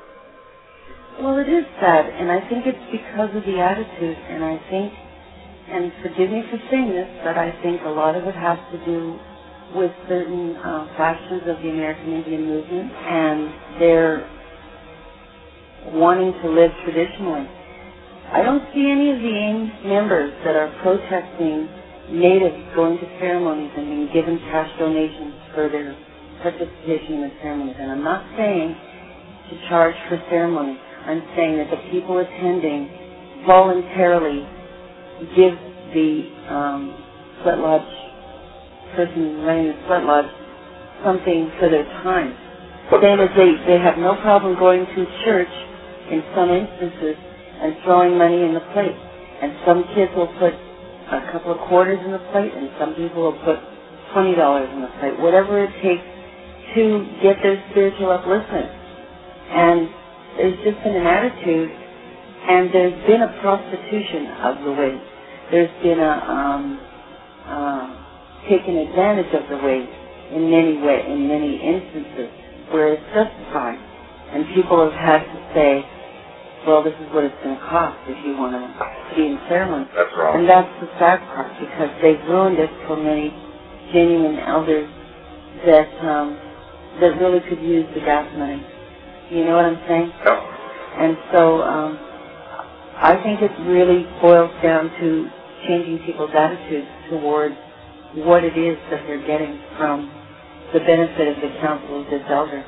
Well, it is sad, and I think it's because of the attitude, and I think, and forgive me for saying this, but I think a lot of it has to do with certain uh, factions of the American Indian movement and their wanting to live traditionally. I don't see any of the A I M members that are protesting natives going to ceremonies and being given cash donations for their participation in the ceremonies. And I'm not saying to charge for ceremonies. I'm saying that the people attending voluntarily give the um, sweat lodge person running the sweat lodge something for their time. Same as they, they have no problem going to church in some instances and throwing money in the plate. And some kids will put a couple of quarters in the plate, and some people will put twenty dollars in the plate, whatever it takes to get their spiritual upliftment. And there's just been an attitude, and there's been a prostitution of the ways. There's been a um, uh, taking advantage of the ways in many way, in many instances where it's justified. And people have had to say, well, this is what it's going to cost if you want to be in ceremony. That's wrong. And that's the sad part, because they've ruined it for many genuine elders that um, that really could use the gas money. You know what I'm saying? Yeah. And so um, I think it really boils down to changing people's attitudes towards what it is that they're getting from the benefit of the counsel of this elder.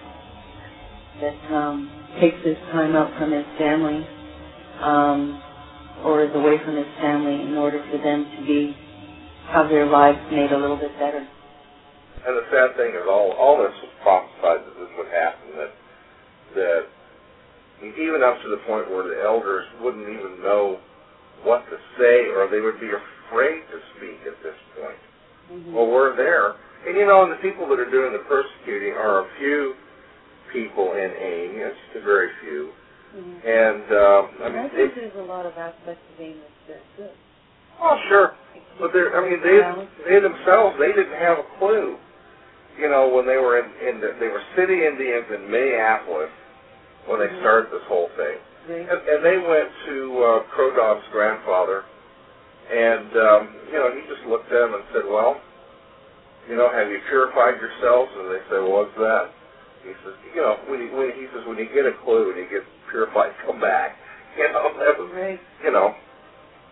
That um, takes his time out from his family, um, or is away from his family in order for them to be have their lives made a little bit better. And the sad thing is, all all this was prophesied that this would happen. That that even up to the point where the elders wouldn't even know what to say, or they would be afraid to speak at this point. Mm-hmm. Well, we're there, and you know, and the people that are doing the persecuting are a few people in AIM. It's a very few. Mm-hmm. And um, I mean, I think there's a lot of aspects of AIM that's very good. Oh, sure. But they're, I mean, they they themselves, they didn't have a clue. You know, when they were in, in the, they were city Indians in Minneapolis when they mm-hmm. started this whole thing, right. and, and they went to uh, Crow Dog's grandfather, and um, you know, he just looked at them and said, "Well, you know, have you purified yourselves?" And they said, "Well, what's that?" He says, you know, when he, when he says, when you get a clue and you get purified, come back. You know, that was, right. you know.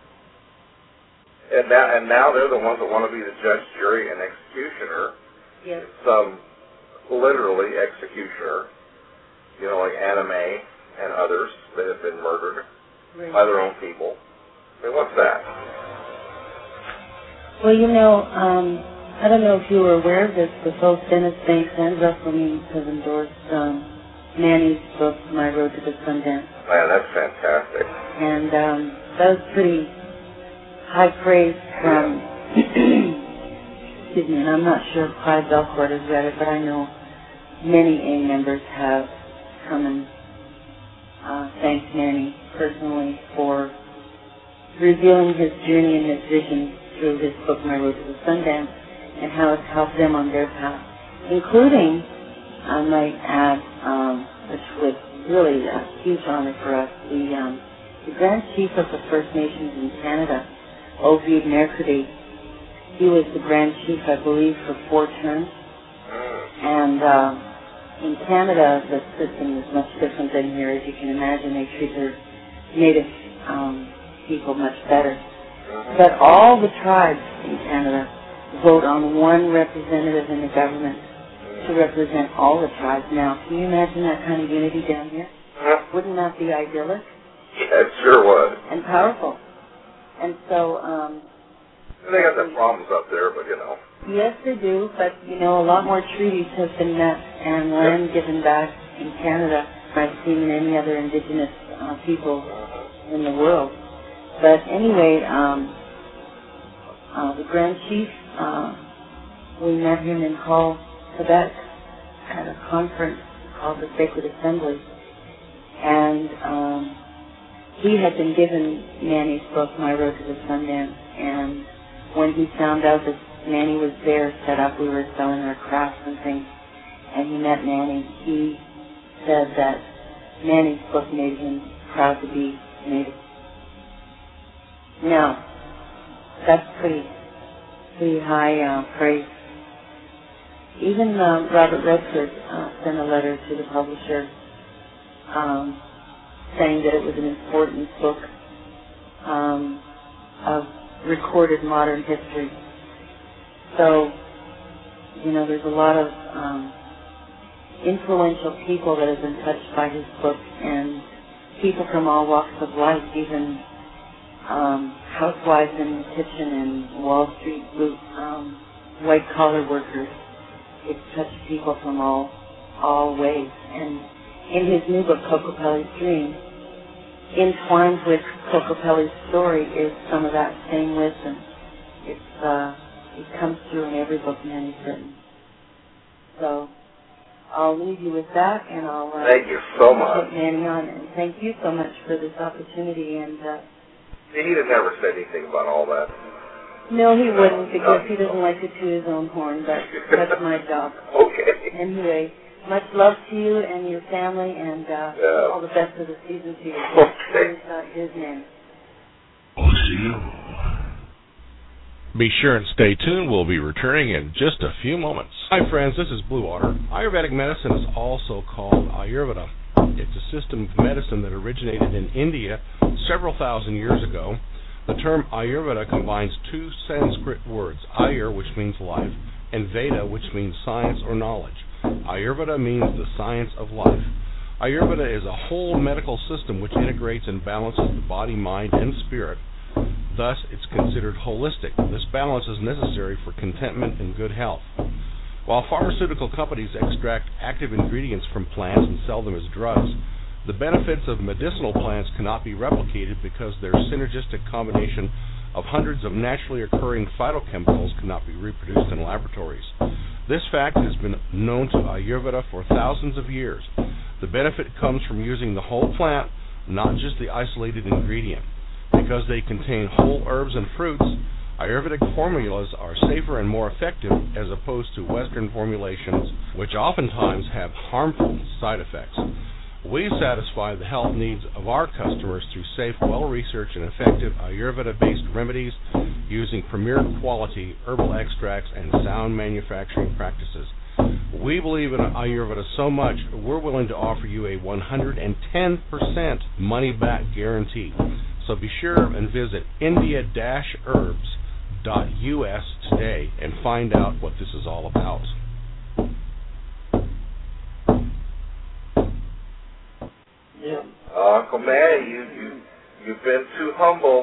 And now, and now they're the ones that want to be the judge, jury, and executioner. Yes. Some literally executioner, you know, like Anna May and others that have been murdered right. by their own people. I mean, what's that? Well, you know, um, I don't know if you were aware of this, but both Dennis Banks and Russell Means have endorsed um, Manny's book, My Road to the Sundance. Man, that's fantastic. And um, that was pretty high praise from, excuse me, and I'm not sure if Clyde Belcourt has read it, but I know many A members have come and uh, thanked Manny personally for revealing his journey and his vision through his book, My Road to the Sundance, and how it's helped them on their path, including, I might add, um, which was really a huge honor for us, the, um, the Grand Chief of the First Nations in Canada, Ovid Mercredi. He was the Grand Chief, I believe, for four terms. And uh, in Canada, the system is much different than here. As you can imagine, they treat their Native um, people much better. But all the tribes in Canada vote on one representative in the government to represent all the tribes. Now, can you imagine that kind of unity down here? Wouldn't that be idyllic? Yeah, it sure would. And powerful. And so, um... they got their problems up there, but you know. Yes, they do, but, you know, a lot more treaties have been met and land yep. given back in Canada than I've seen in any other indigenous uh, people in the world. But anyway, um, uh, the Grand Chief, uh, we met him in Hull, Quebec, at a conference called the Sacred Assembly. And um, he had been given Manny's book, My Road to the Sundance, and when he found out that Manny was there, set up, we were selling our crafts and things, and he met Manny, he said that Manny's book made him proud to be Native. Now, that's pretty, pretty high uh, praise. Even uh, Robert Redford uh, sent a letter to the publisher um, saying that it was an important book um, of recorded modern history. So, you know, there's a lot of um, influential people that have been touched by his book, and people from all walks of life, even um, housewives in the kitchen and Wall Street, um, white-collar workers. It's touched people from all all ways. And in his new book, Kokopelli's Dream, entwined with Kokopelli's story is some of that same wisdom. It's uh, it comes through in every book Manny's written. So I'll leave you with that, and I'll uh, thank you so much, put Manny on. And thank you so much for this opportunity. And uh, he'd have never said anything about all that. No, he wouldn't, because he doesn't like to toot his own horn, but that's my job. Okay. Anyway, much love to you and your family, and uh, yeah. all the best of the season to you. Okay. Here's uh, his name. We'll see you. Be sure and stay tuned. We'll be returning in just a few moments. Hi, friends. This is Blue Water. Ayurvedic medicine is also called Ayurveda. It's a system of medicine that originated in India several thousand years ago. The term Ayurveda combines two Sanskrit words, Ayur, which means life, and Veda, which means science or knowledge. Ayurveda means the science of life. Ayurveda is a whole medical system which integrates and balances the body, mind, and spirit. Thus, it's considered holistic. This balance is necessary for contentment and good health. While pharmaceutical companies extract active ingredients from plants and sell them as drugs, the benefits of medicinal plants cannot be replicated because their synergistic combination of hundreds of naturally occurring phytochemicals cannot be reproduced in laboratories. This fact has been known to Ayurveda for thousands of years. The benefit comes from using the whole plant, not just the isolated ingredient. Because they contain whole herbs and fruits, Ayurvedic formulas are safer and more effective as opposed to Western formulations, which oftentimes have harmful side effects. We satisfy the health needs of our customers through safe, well-researched, and effective Ayurveda-based remedies using premier quality herbal extracts and sound manufacturing practices. We believe in Ayurveda so much, we're willing to offer you a one hundred ten percent money-back guarantee. So be sure and visit india dash herbs dot U S today and find out what this is all about. Yeah. Uh, Uncle Manny, you, you, you've been too humble.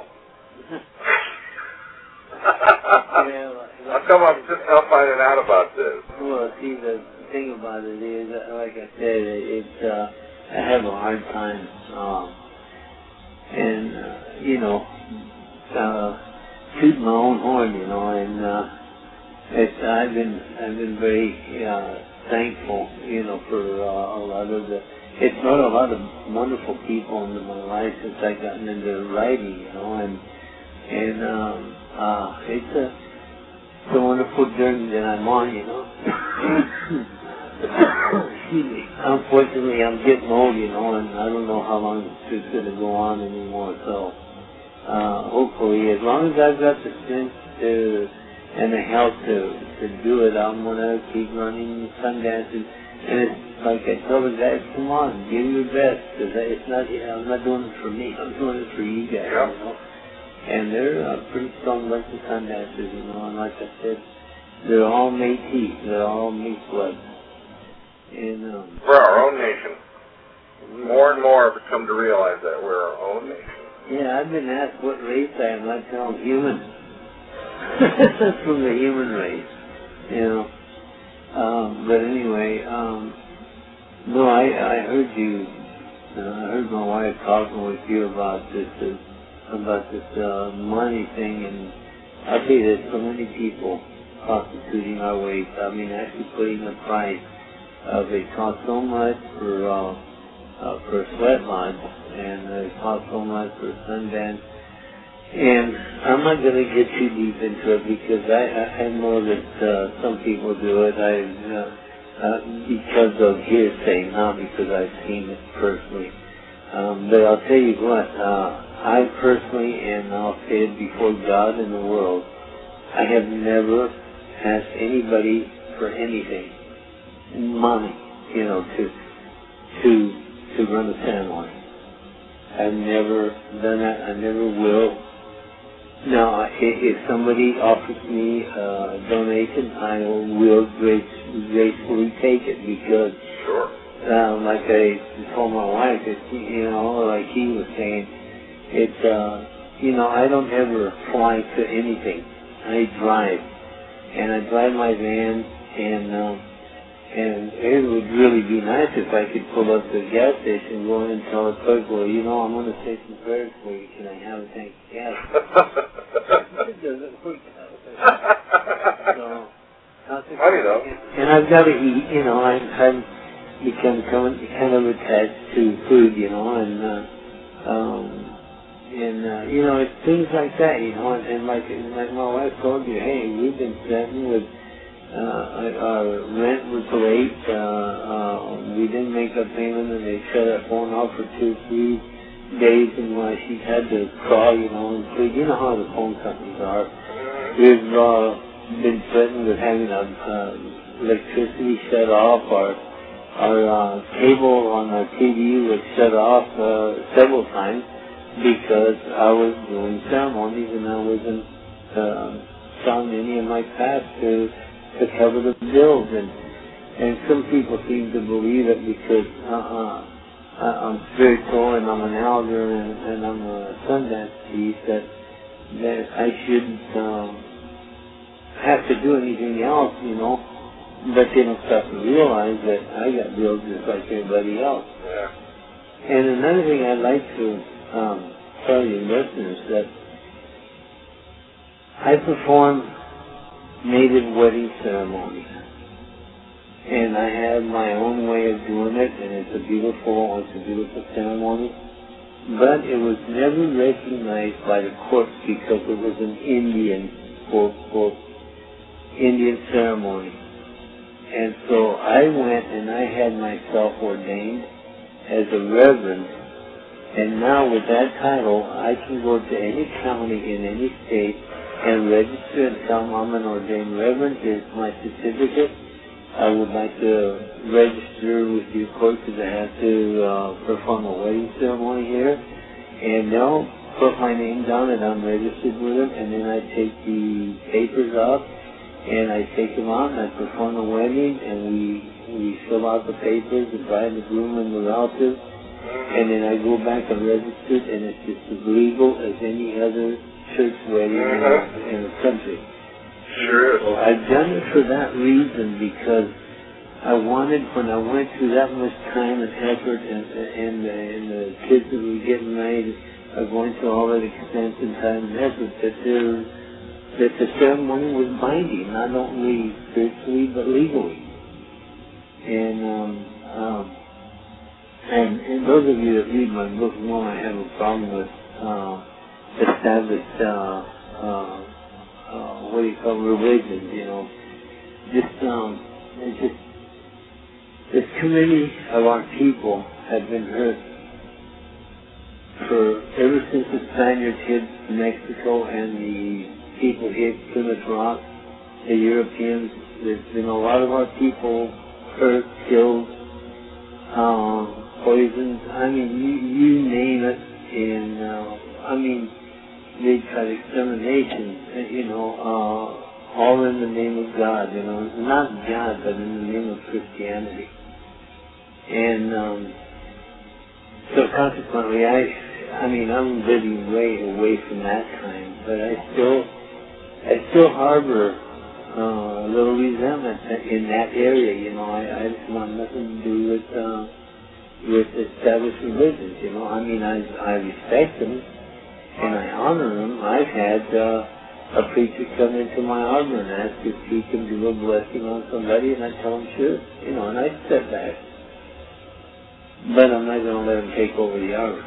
How come I'm just now finding out about this? Well, see, the thing about it is, uh, like I said, it, it's, uh, I have a hard time, um, and, uh, you know, uh, shooting my own horn, you know, and, uh, it's, I've been, I've been very, uh, thankful, you know, for, uh, a lot of the, it's brought a lot of wonderful people into my life since I gotten into writing, you know, and, and, um, uh, it's a, it's a wonderful journey that I'm on, you know. Excuse me. Unfortunately, I'm getting old, you know, and I don't know how long it's going to go on anymore. So, uh, hopefully, as long as I've got the strength to and the health to to do it, I'm going to keep running Sundances. And it's like I tell the guys, come on, give your best, because it's not. I'm not doing it for me. I'm doing it for you guys, yeah. you know. And they're a pretty strong bunch of Sundancers, you know, and like I said, they're all Métis, they're all mixed blood. And, um, we're our own nation. More and more have come to realize that we're our own nation. Yeah, I've been asked what race I am. I tell them human. From the human race, you know. Um, but anyway, um, no, I, I heard you, uh, I heard my wife talking with you about this, uh, about this uh, money thing, and I'll tell you, there's so many people prostituting our ways. I mean, actually putting the price of it costs so much for uh, uh, for a sweat lodge, and it costs so much for a Sundance. And I'm not going to get too deep into it because I, I, I know that uh, some people do it I, uh, uh, because of hearsay, not because I've seen it personally. Um, but I'll tell you what, uh, I personally, and I'll say it before God and the world, I have never asked anybody for anything, money, you know, to to to run a ceremony. I've never done that. I never will. Now, if somebody offers me a donation, I will grace, gracefully take it because, sure. uh, like I told my wife, it, you know, like he was saying, it's, uh, you know, I don't ever fly to anything. I drive. And I drive my van, and, um, and it would really be nice if I could pull up to the gas station, go in and tell the clerk, well, you know, I'm going to say some prayers for you. Can I have a tank of gas? It doesn't work out. So, funny though. And I've got to eat, you know, I'm, I'm become kind of attached to food, you know, and, uh, um, and, uh, you know, it's things like that, you know, and, and like, like my wife told you, hey, we've been threatened with, uh, our rent was late, uh, uh, we didn't make a payment, and they shut our phone off for two, three days, and uh, she had to call, you know, and so you know how the phone companies are. We've, uh, been threatened with having our, uh, electricity shut off, our, our, uh, cable on our T V was shut off, uh, several times, because I was doing ceremonies and I wasn't uh, selling any of my past to to cover the bills, and and some people seem to believe it because uh, uh, I'm spiritual and I'm an elder and, and I'm a Sundance chief that that I shouldn't um, have to do anything else, you know. But they don't start to realize that I got bills just like everybody else. Yeah. And another thing I'd like to Um, tell your listeners that I perform native wedding ceremonies, and I have my own way of doing it, and it's a beautiful, it's a beautiful ceremony. But it was never recognized by the courts because it was an Indian, quote, quote, Indian ceremony. And so I went and I had myself ordained as a reverend. And now with that title, I can go to any county in any state and register and tell them I'm an ordained reverend. Here's my certificate. I would like to register with your court because I have to uh, perform a wedding ceremony here. And they'll put my name down and I'm registered with them, and then I take the papers off, and I take them out, and I perform the wedding, and we we fill out the papers, the bride, the groom, and the relatives, and then I go back and register, and it's just as legal as any other church wedding uh-huh. in the country. Sure is. So I've done it for that reason, because I wanted, when I went through that much time and effort, and and, and the kids that were getting married are going through all that expense and time and effort, that there, that the ceremony was binding, not only spiritually but legally. And um, um, and and those of you that read my book know I have a problem with uh, established uh, uh, uh, what do you call religions, you know. Just um, it's just there's too many of our people have been hurt for ever since the Spaniards hit Mexico and the people hit Plymouth Rock, the Europeans. There's been a lot of our people hurt, killed, um, poisoned. I mean, you, you name it. And uh, I mean, they tried extermination. You know, uh, all in the name of God. You know, not God, but in the name of Christianity. And um, so consequently, I, I mean, I'm living way away from that time, but I still, I still harbor uh, a little resentment in that area. You know, I, I just want nothing to do with uh, with established religions. You know, I mean, I I respect them and I honor them. I've had uh, a preacher come into my arbor and ask if he can do a blessing on somebody, and I tell him sure. You know, and I step back. But I'm not going to let them take over the arbor.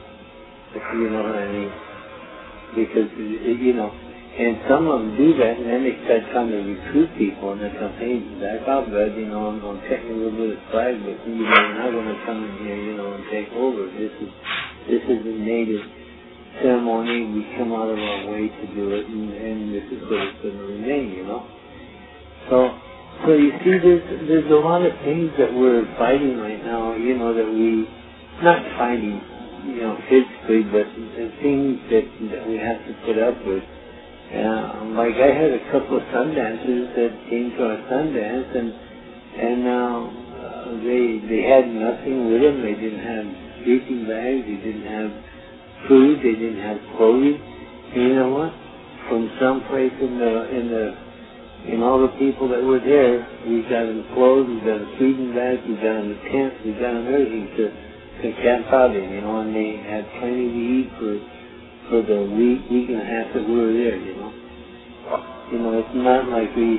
If you know what I mean. Because, you know, and some of them do that, and then they start trying to recruit people, and they come, hey, back out, bud, you know, I'm going to take a little bit of pride with you, you know, I'm not going to come in here, you know, and take over. This is, this is a native ceremony. We come out of our way to do it, and, and this is what it's going to remain, you know. So, So you see, there's there's a lot of things that we're fighting right now, you know, that we, not fighting, you know, physically, but things that, that we have to put up with. Uh, like I had a couple of Sundancers that came to our Sundance, and and uh, they they had nothing with them. They didn't have sleeping bags. They didn't have food. They didn't have clothing. And you know what? From someplace in the in the And all the people that were there, we got them clothes, we got them sleeping bags, we got them a tent, we got them everything to, to camp out in, you know, and they had plenty to eat for for the week, week and a half that we were there, you know. You know, it's not like we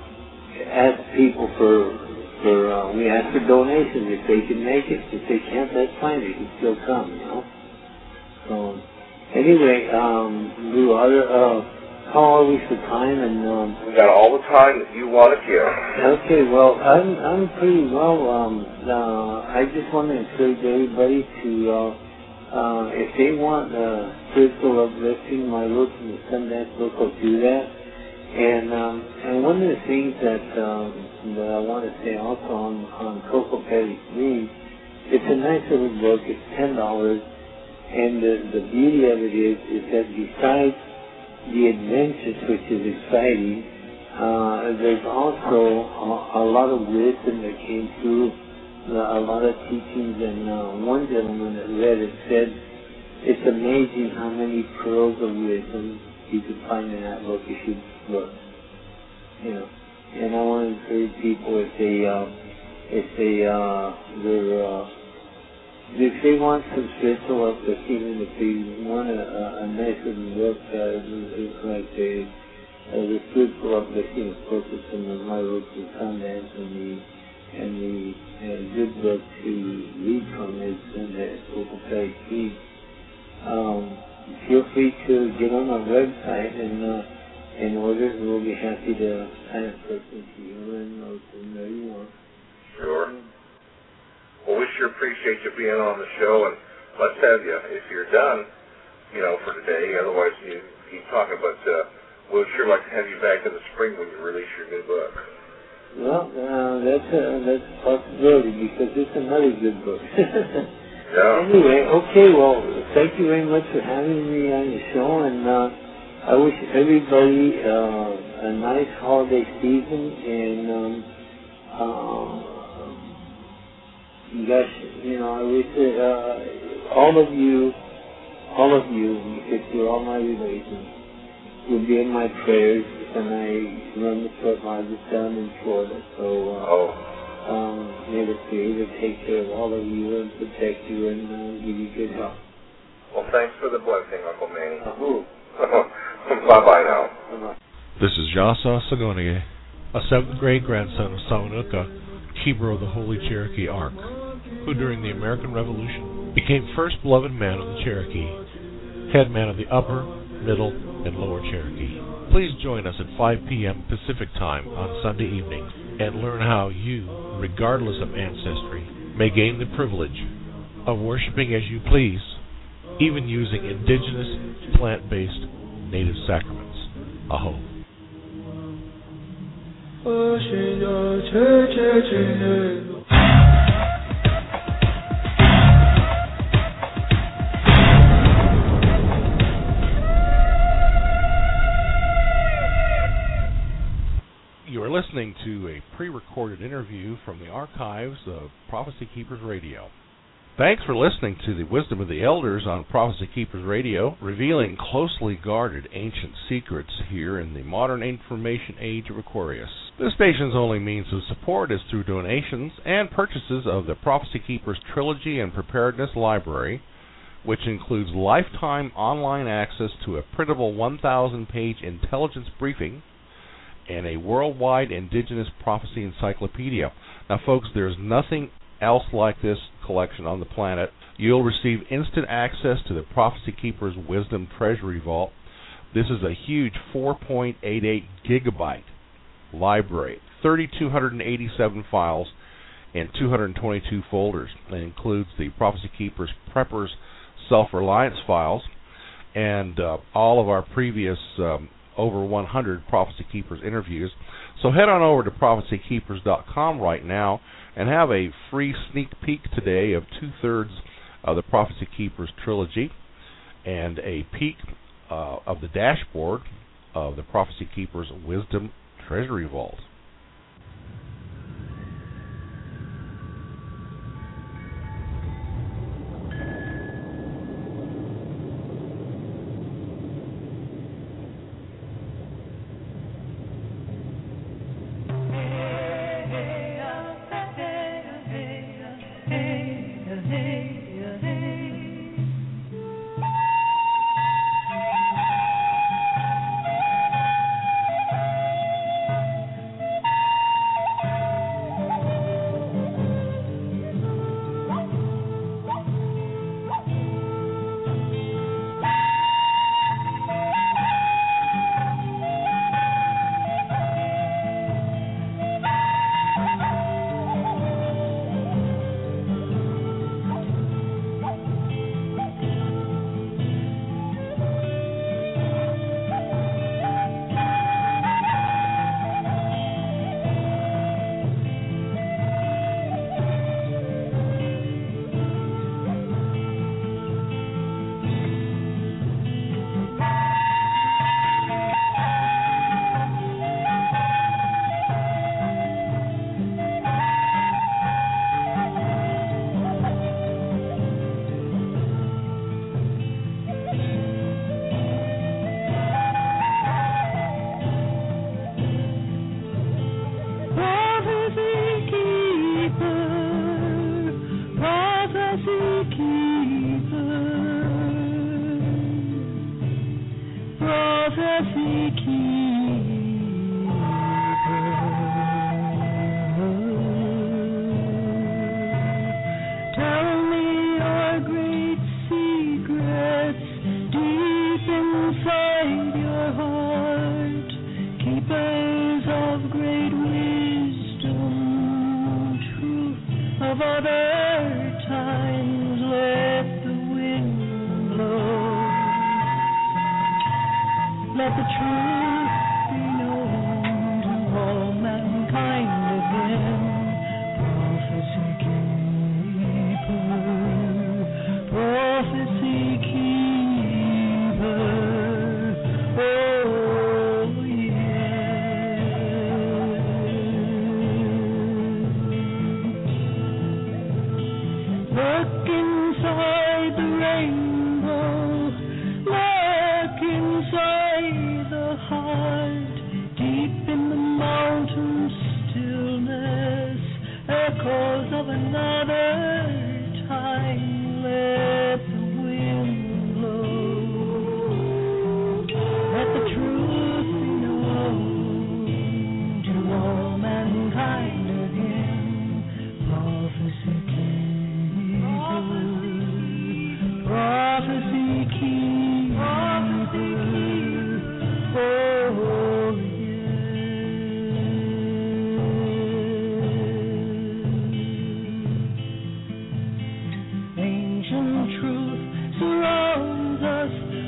ask people for, for uh, we ask for donations if they can make it. If they can't, that's fine, they can still come, you know. So, anyway, um, Lou, other, uh, how are we for time? And um, we got all the time that you want to give. Okay, well, I'm I'm pretty well. Um, uh, I just want to encourage everybody to, uh, uh, if they want uh, spiritual uplifting, my book and the Sundance book will do that. And um, and one of the things that um, that I want to say also on on Coco Petty's Dream, it's a nice little book. It's ten dollars, and the the beauty of it is is that besides the adventures, which is exciting, uh, there's also a, a lot of wisdom that came through, uh, a lot of teachings, and uh, one gentleman that read it said, it's amazing how many pearls of wisdom you could find in that book if you look. You know, and I want to encourage people if they, uh, if they, uh, they're, uh, if they want some spiritual uplifting, and if they want a, a, a nice little book, uh, like the, uh, the spiritual uplifting, of course, it's in the My Road to Sundance, and the, and the uh, good book to read from is in the Coco Petty's Dream. Um, feel free to get on our website and, uh, and order, and we'll be happy to sign a person to you and or to where you want. Sure. Well, we sure appreciate you being on the show, and let's have you, if you're done, you know, for today. Otherwise, you keep talking, but uh, we'd sure like to have you back in the spring when you release your new book. Well, uh, that's, a, that's a possibility, because it's another good book. Yeah. Anyway, okay, well, thank you very much for having me on your show, and uh, I wish everybody uh, a nice holiday season, and um, uh, you guys, you know, I wish that, uh, all of you, all of you, because you're all my relations, will be in my prayers, and I run the Fort Myers down in Florida, so uh, Oh. um, may the Creator take care of all of you and protect you and uh, give you good health. Well, thanks for the blessing, Uncle Manny. Uh-huh. Bye-bye now. Bye-bye. This is Jasa Sagonie, a seventh grade grandson of Sawanuka, keeper of the Holy Cherokee Ark, who during the American Revolution became first beloved man of the Cherokee, head man of the Upper, Middle, and Lower Cherokee. Please join us at five p.m. Pacific Time on Sunday evening and learn how you, regardless of ancestry, may gain the privilege of worshiping as you please, even using indigenous, plant-based, native sacraments. Aho. You are listening to a pre-recorded interview from the archives of Prophecy Keepers Radio. Thanks for listening to the Wisdom of the Elders on Prophecy Keepers Radio, revealing closely guarded ancient secrets here in the modern information age of Aquarius. This station's only means of support is through donations and purchases of the Prophecy Keepers Trilogy and Preparedness Library, which includes lifetime online access to a printable one thousand page intelligence briefing and a worldwide indigenous prophecy encyclopedia. Now, folks, there's nothing else like this collection on the planet. You'll receive instant access to the Prophecy Keepers Wisdom Treasury Vault. This is a huge four point eight eight gigabyte library, three thousand two hundred eighty-seven files, and two hundred twenty-two folders. It includes the Prophecy Keepers Preppers Self-Reliance files and uh, all of our previous um, over one hundred Prophecy Keepers interviews. So head on over to prophecy keepers dot com right now and have a free sneak peek today of two-thirds of the Prophecy Keepers trilogy and a peek uh, of the dashboard of the Prophecy Keepers Wisdom Treasury Vault.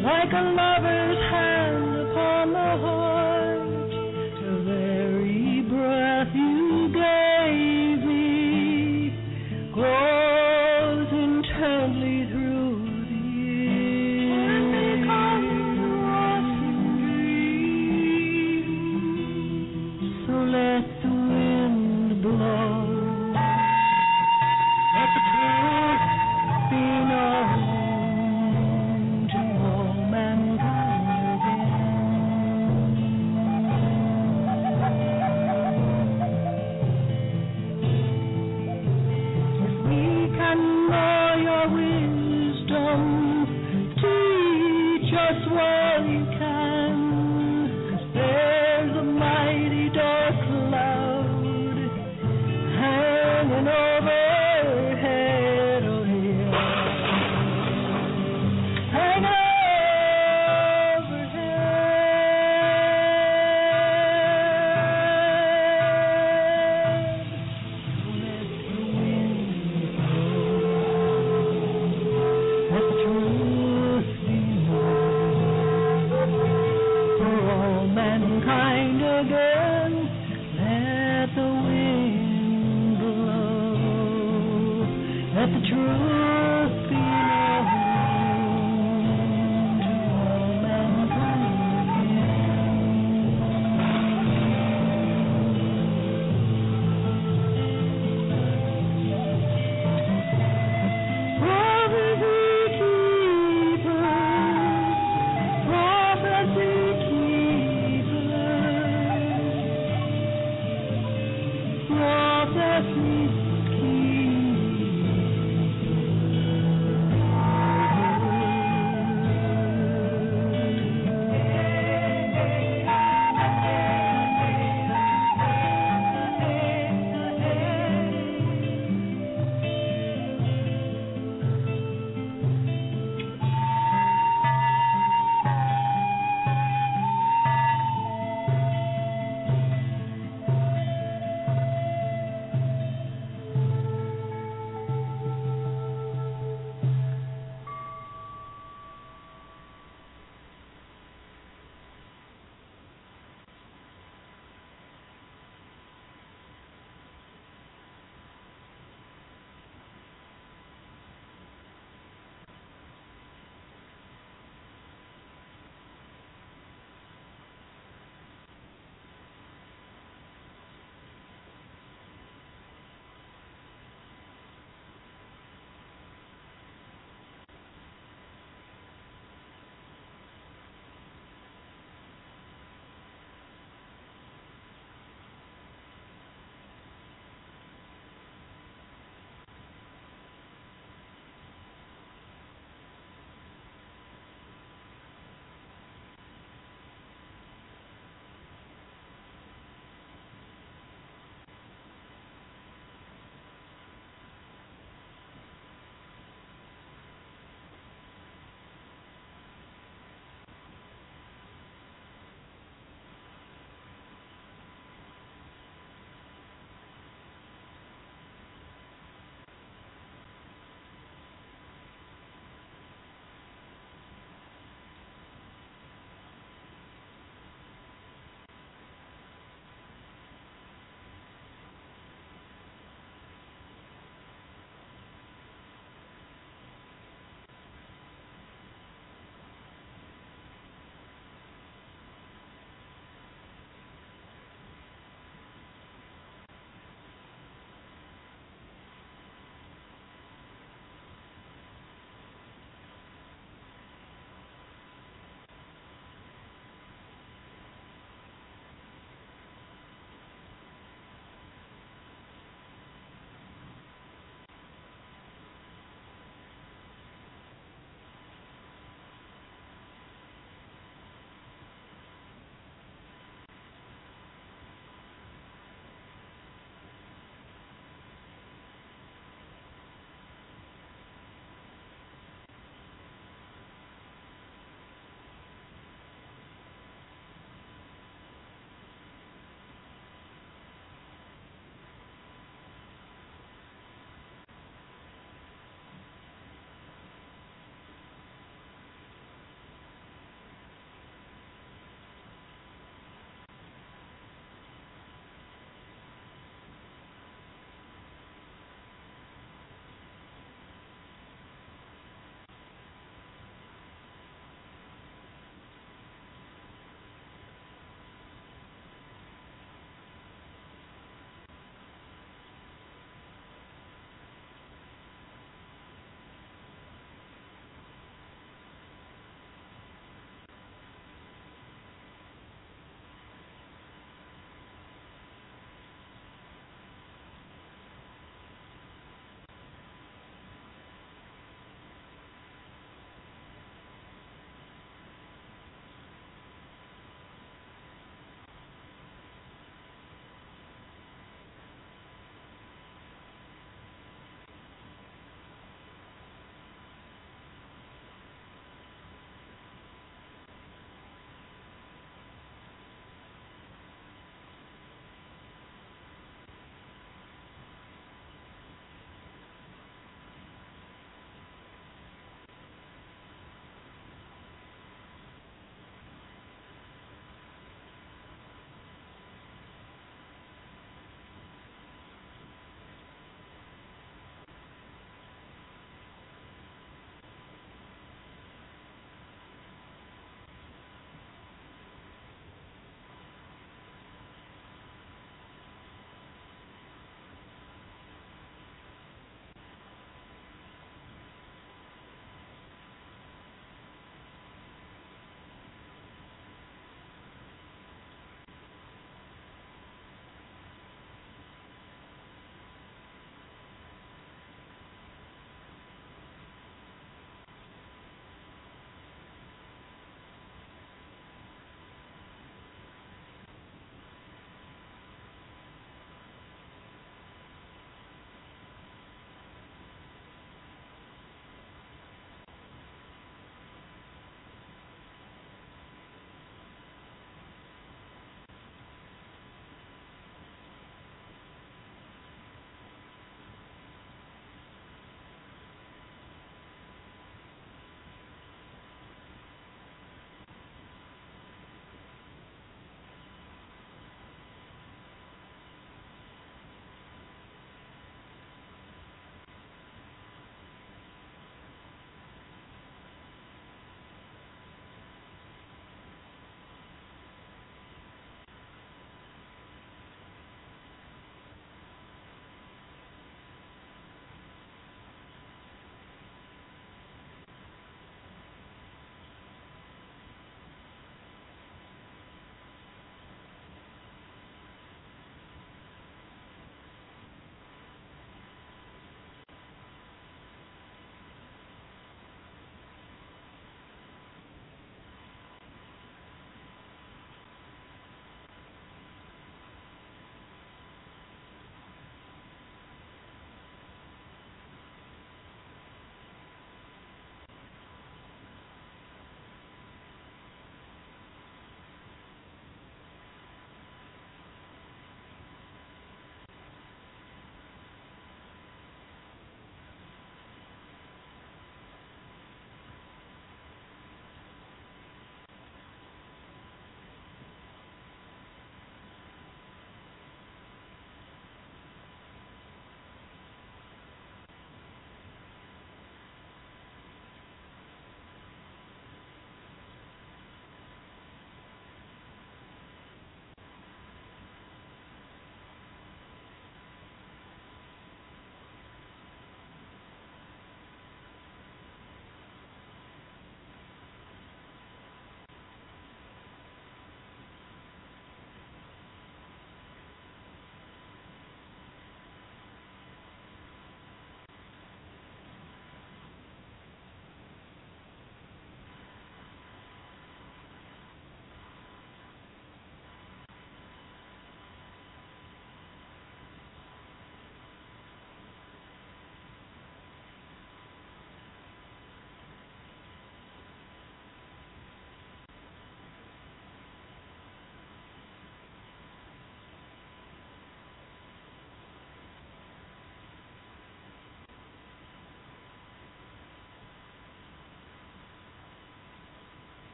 like a lover's hand upon the heart, the very breath you gave me grows intently through the years. When they come to us in dreams, so let the wind blow. Let the truth be known to all mankind again. If we can know your wisdom, teach us while you can. There's a mighty dark cloud hanging overhead, oh yeah, hanging overhead. Let the wind blow, let the truth be known for all mankind again. Let the wind blow, let the truth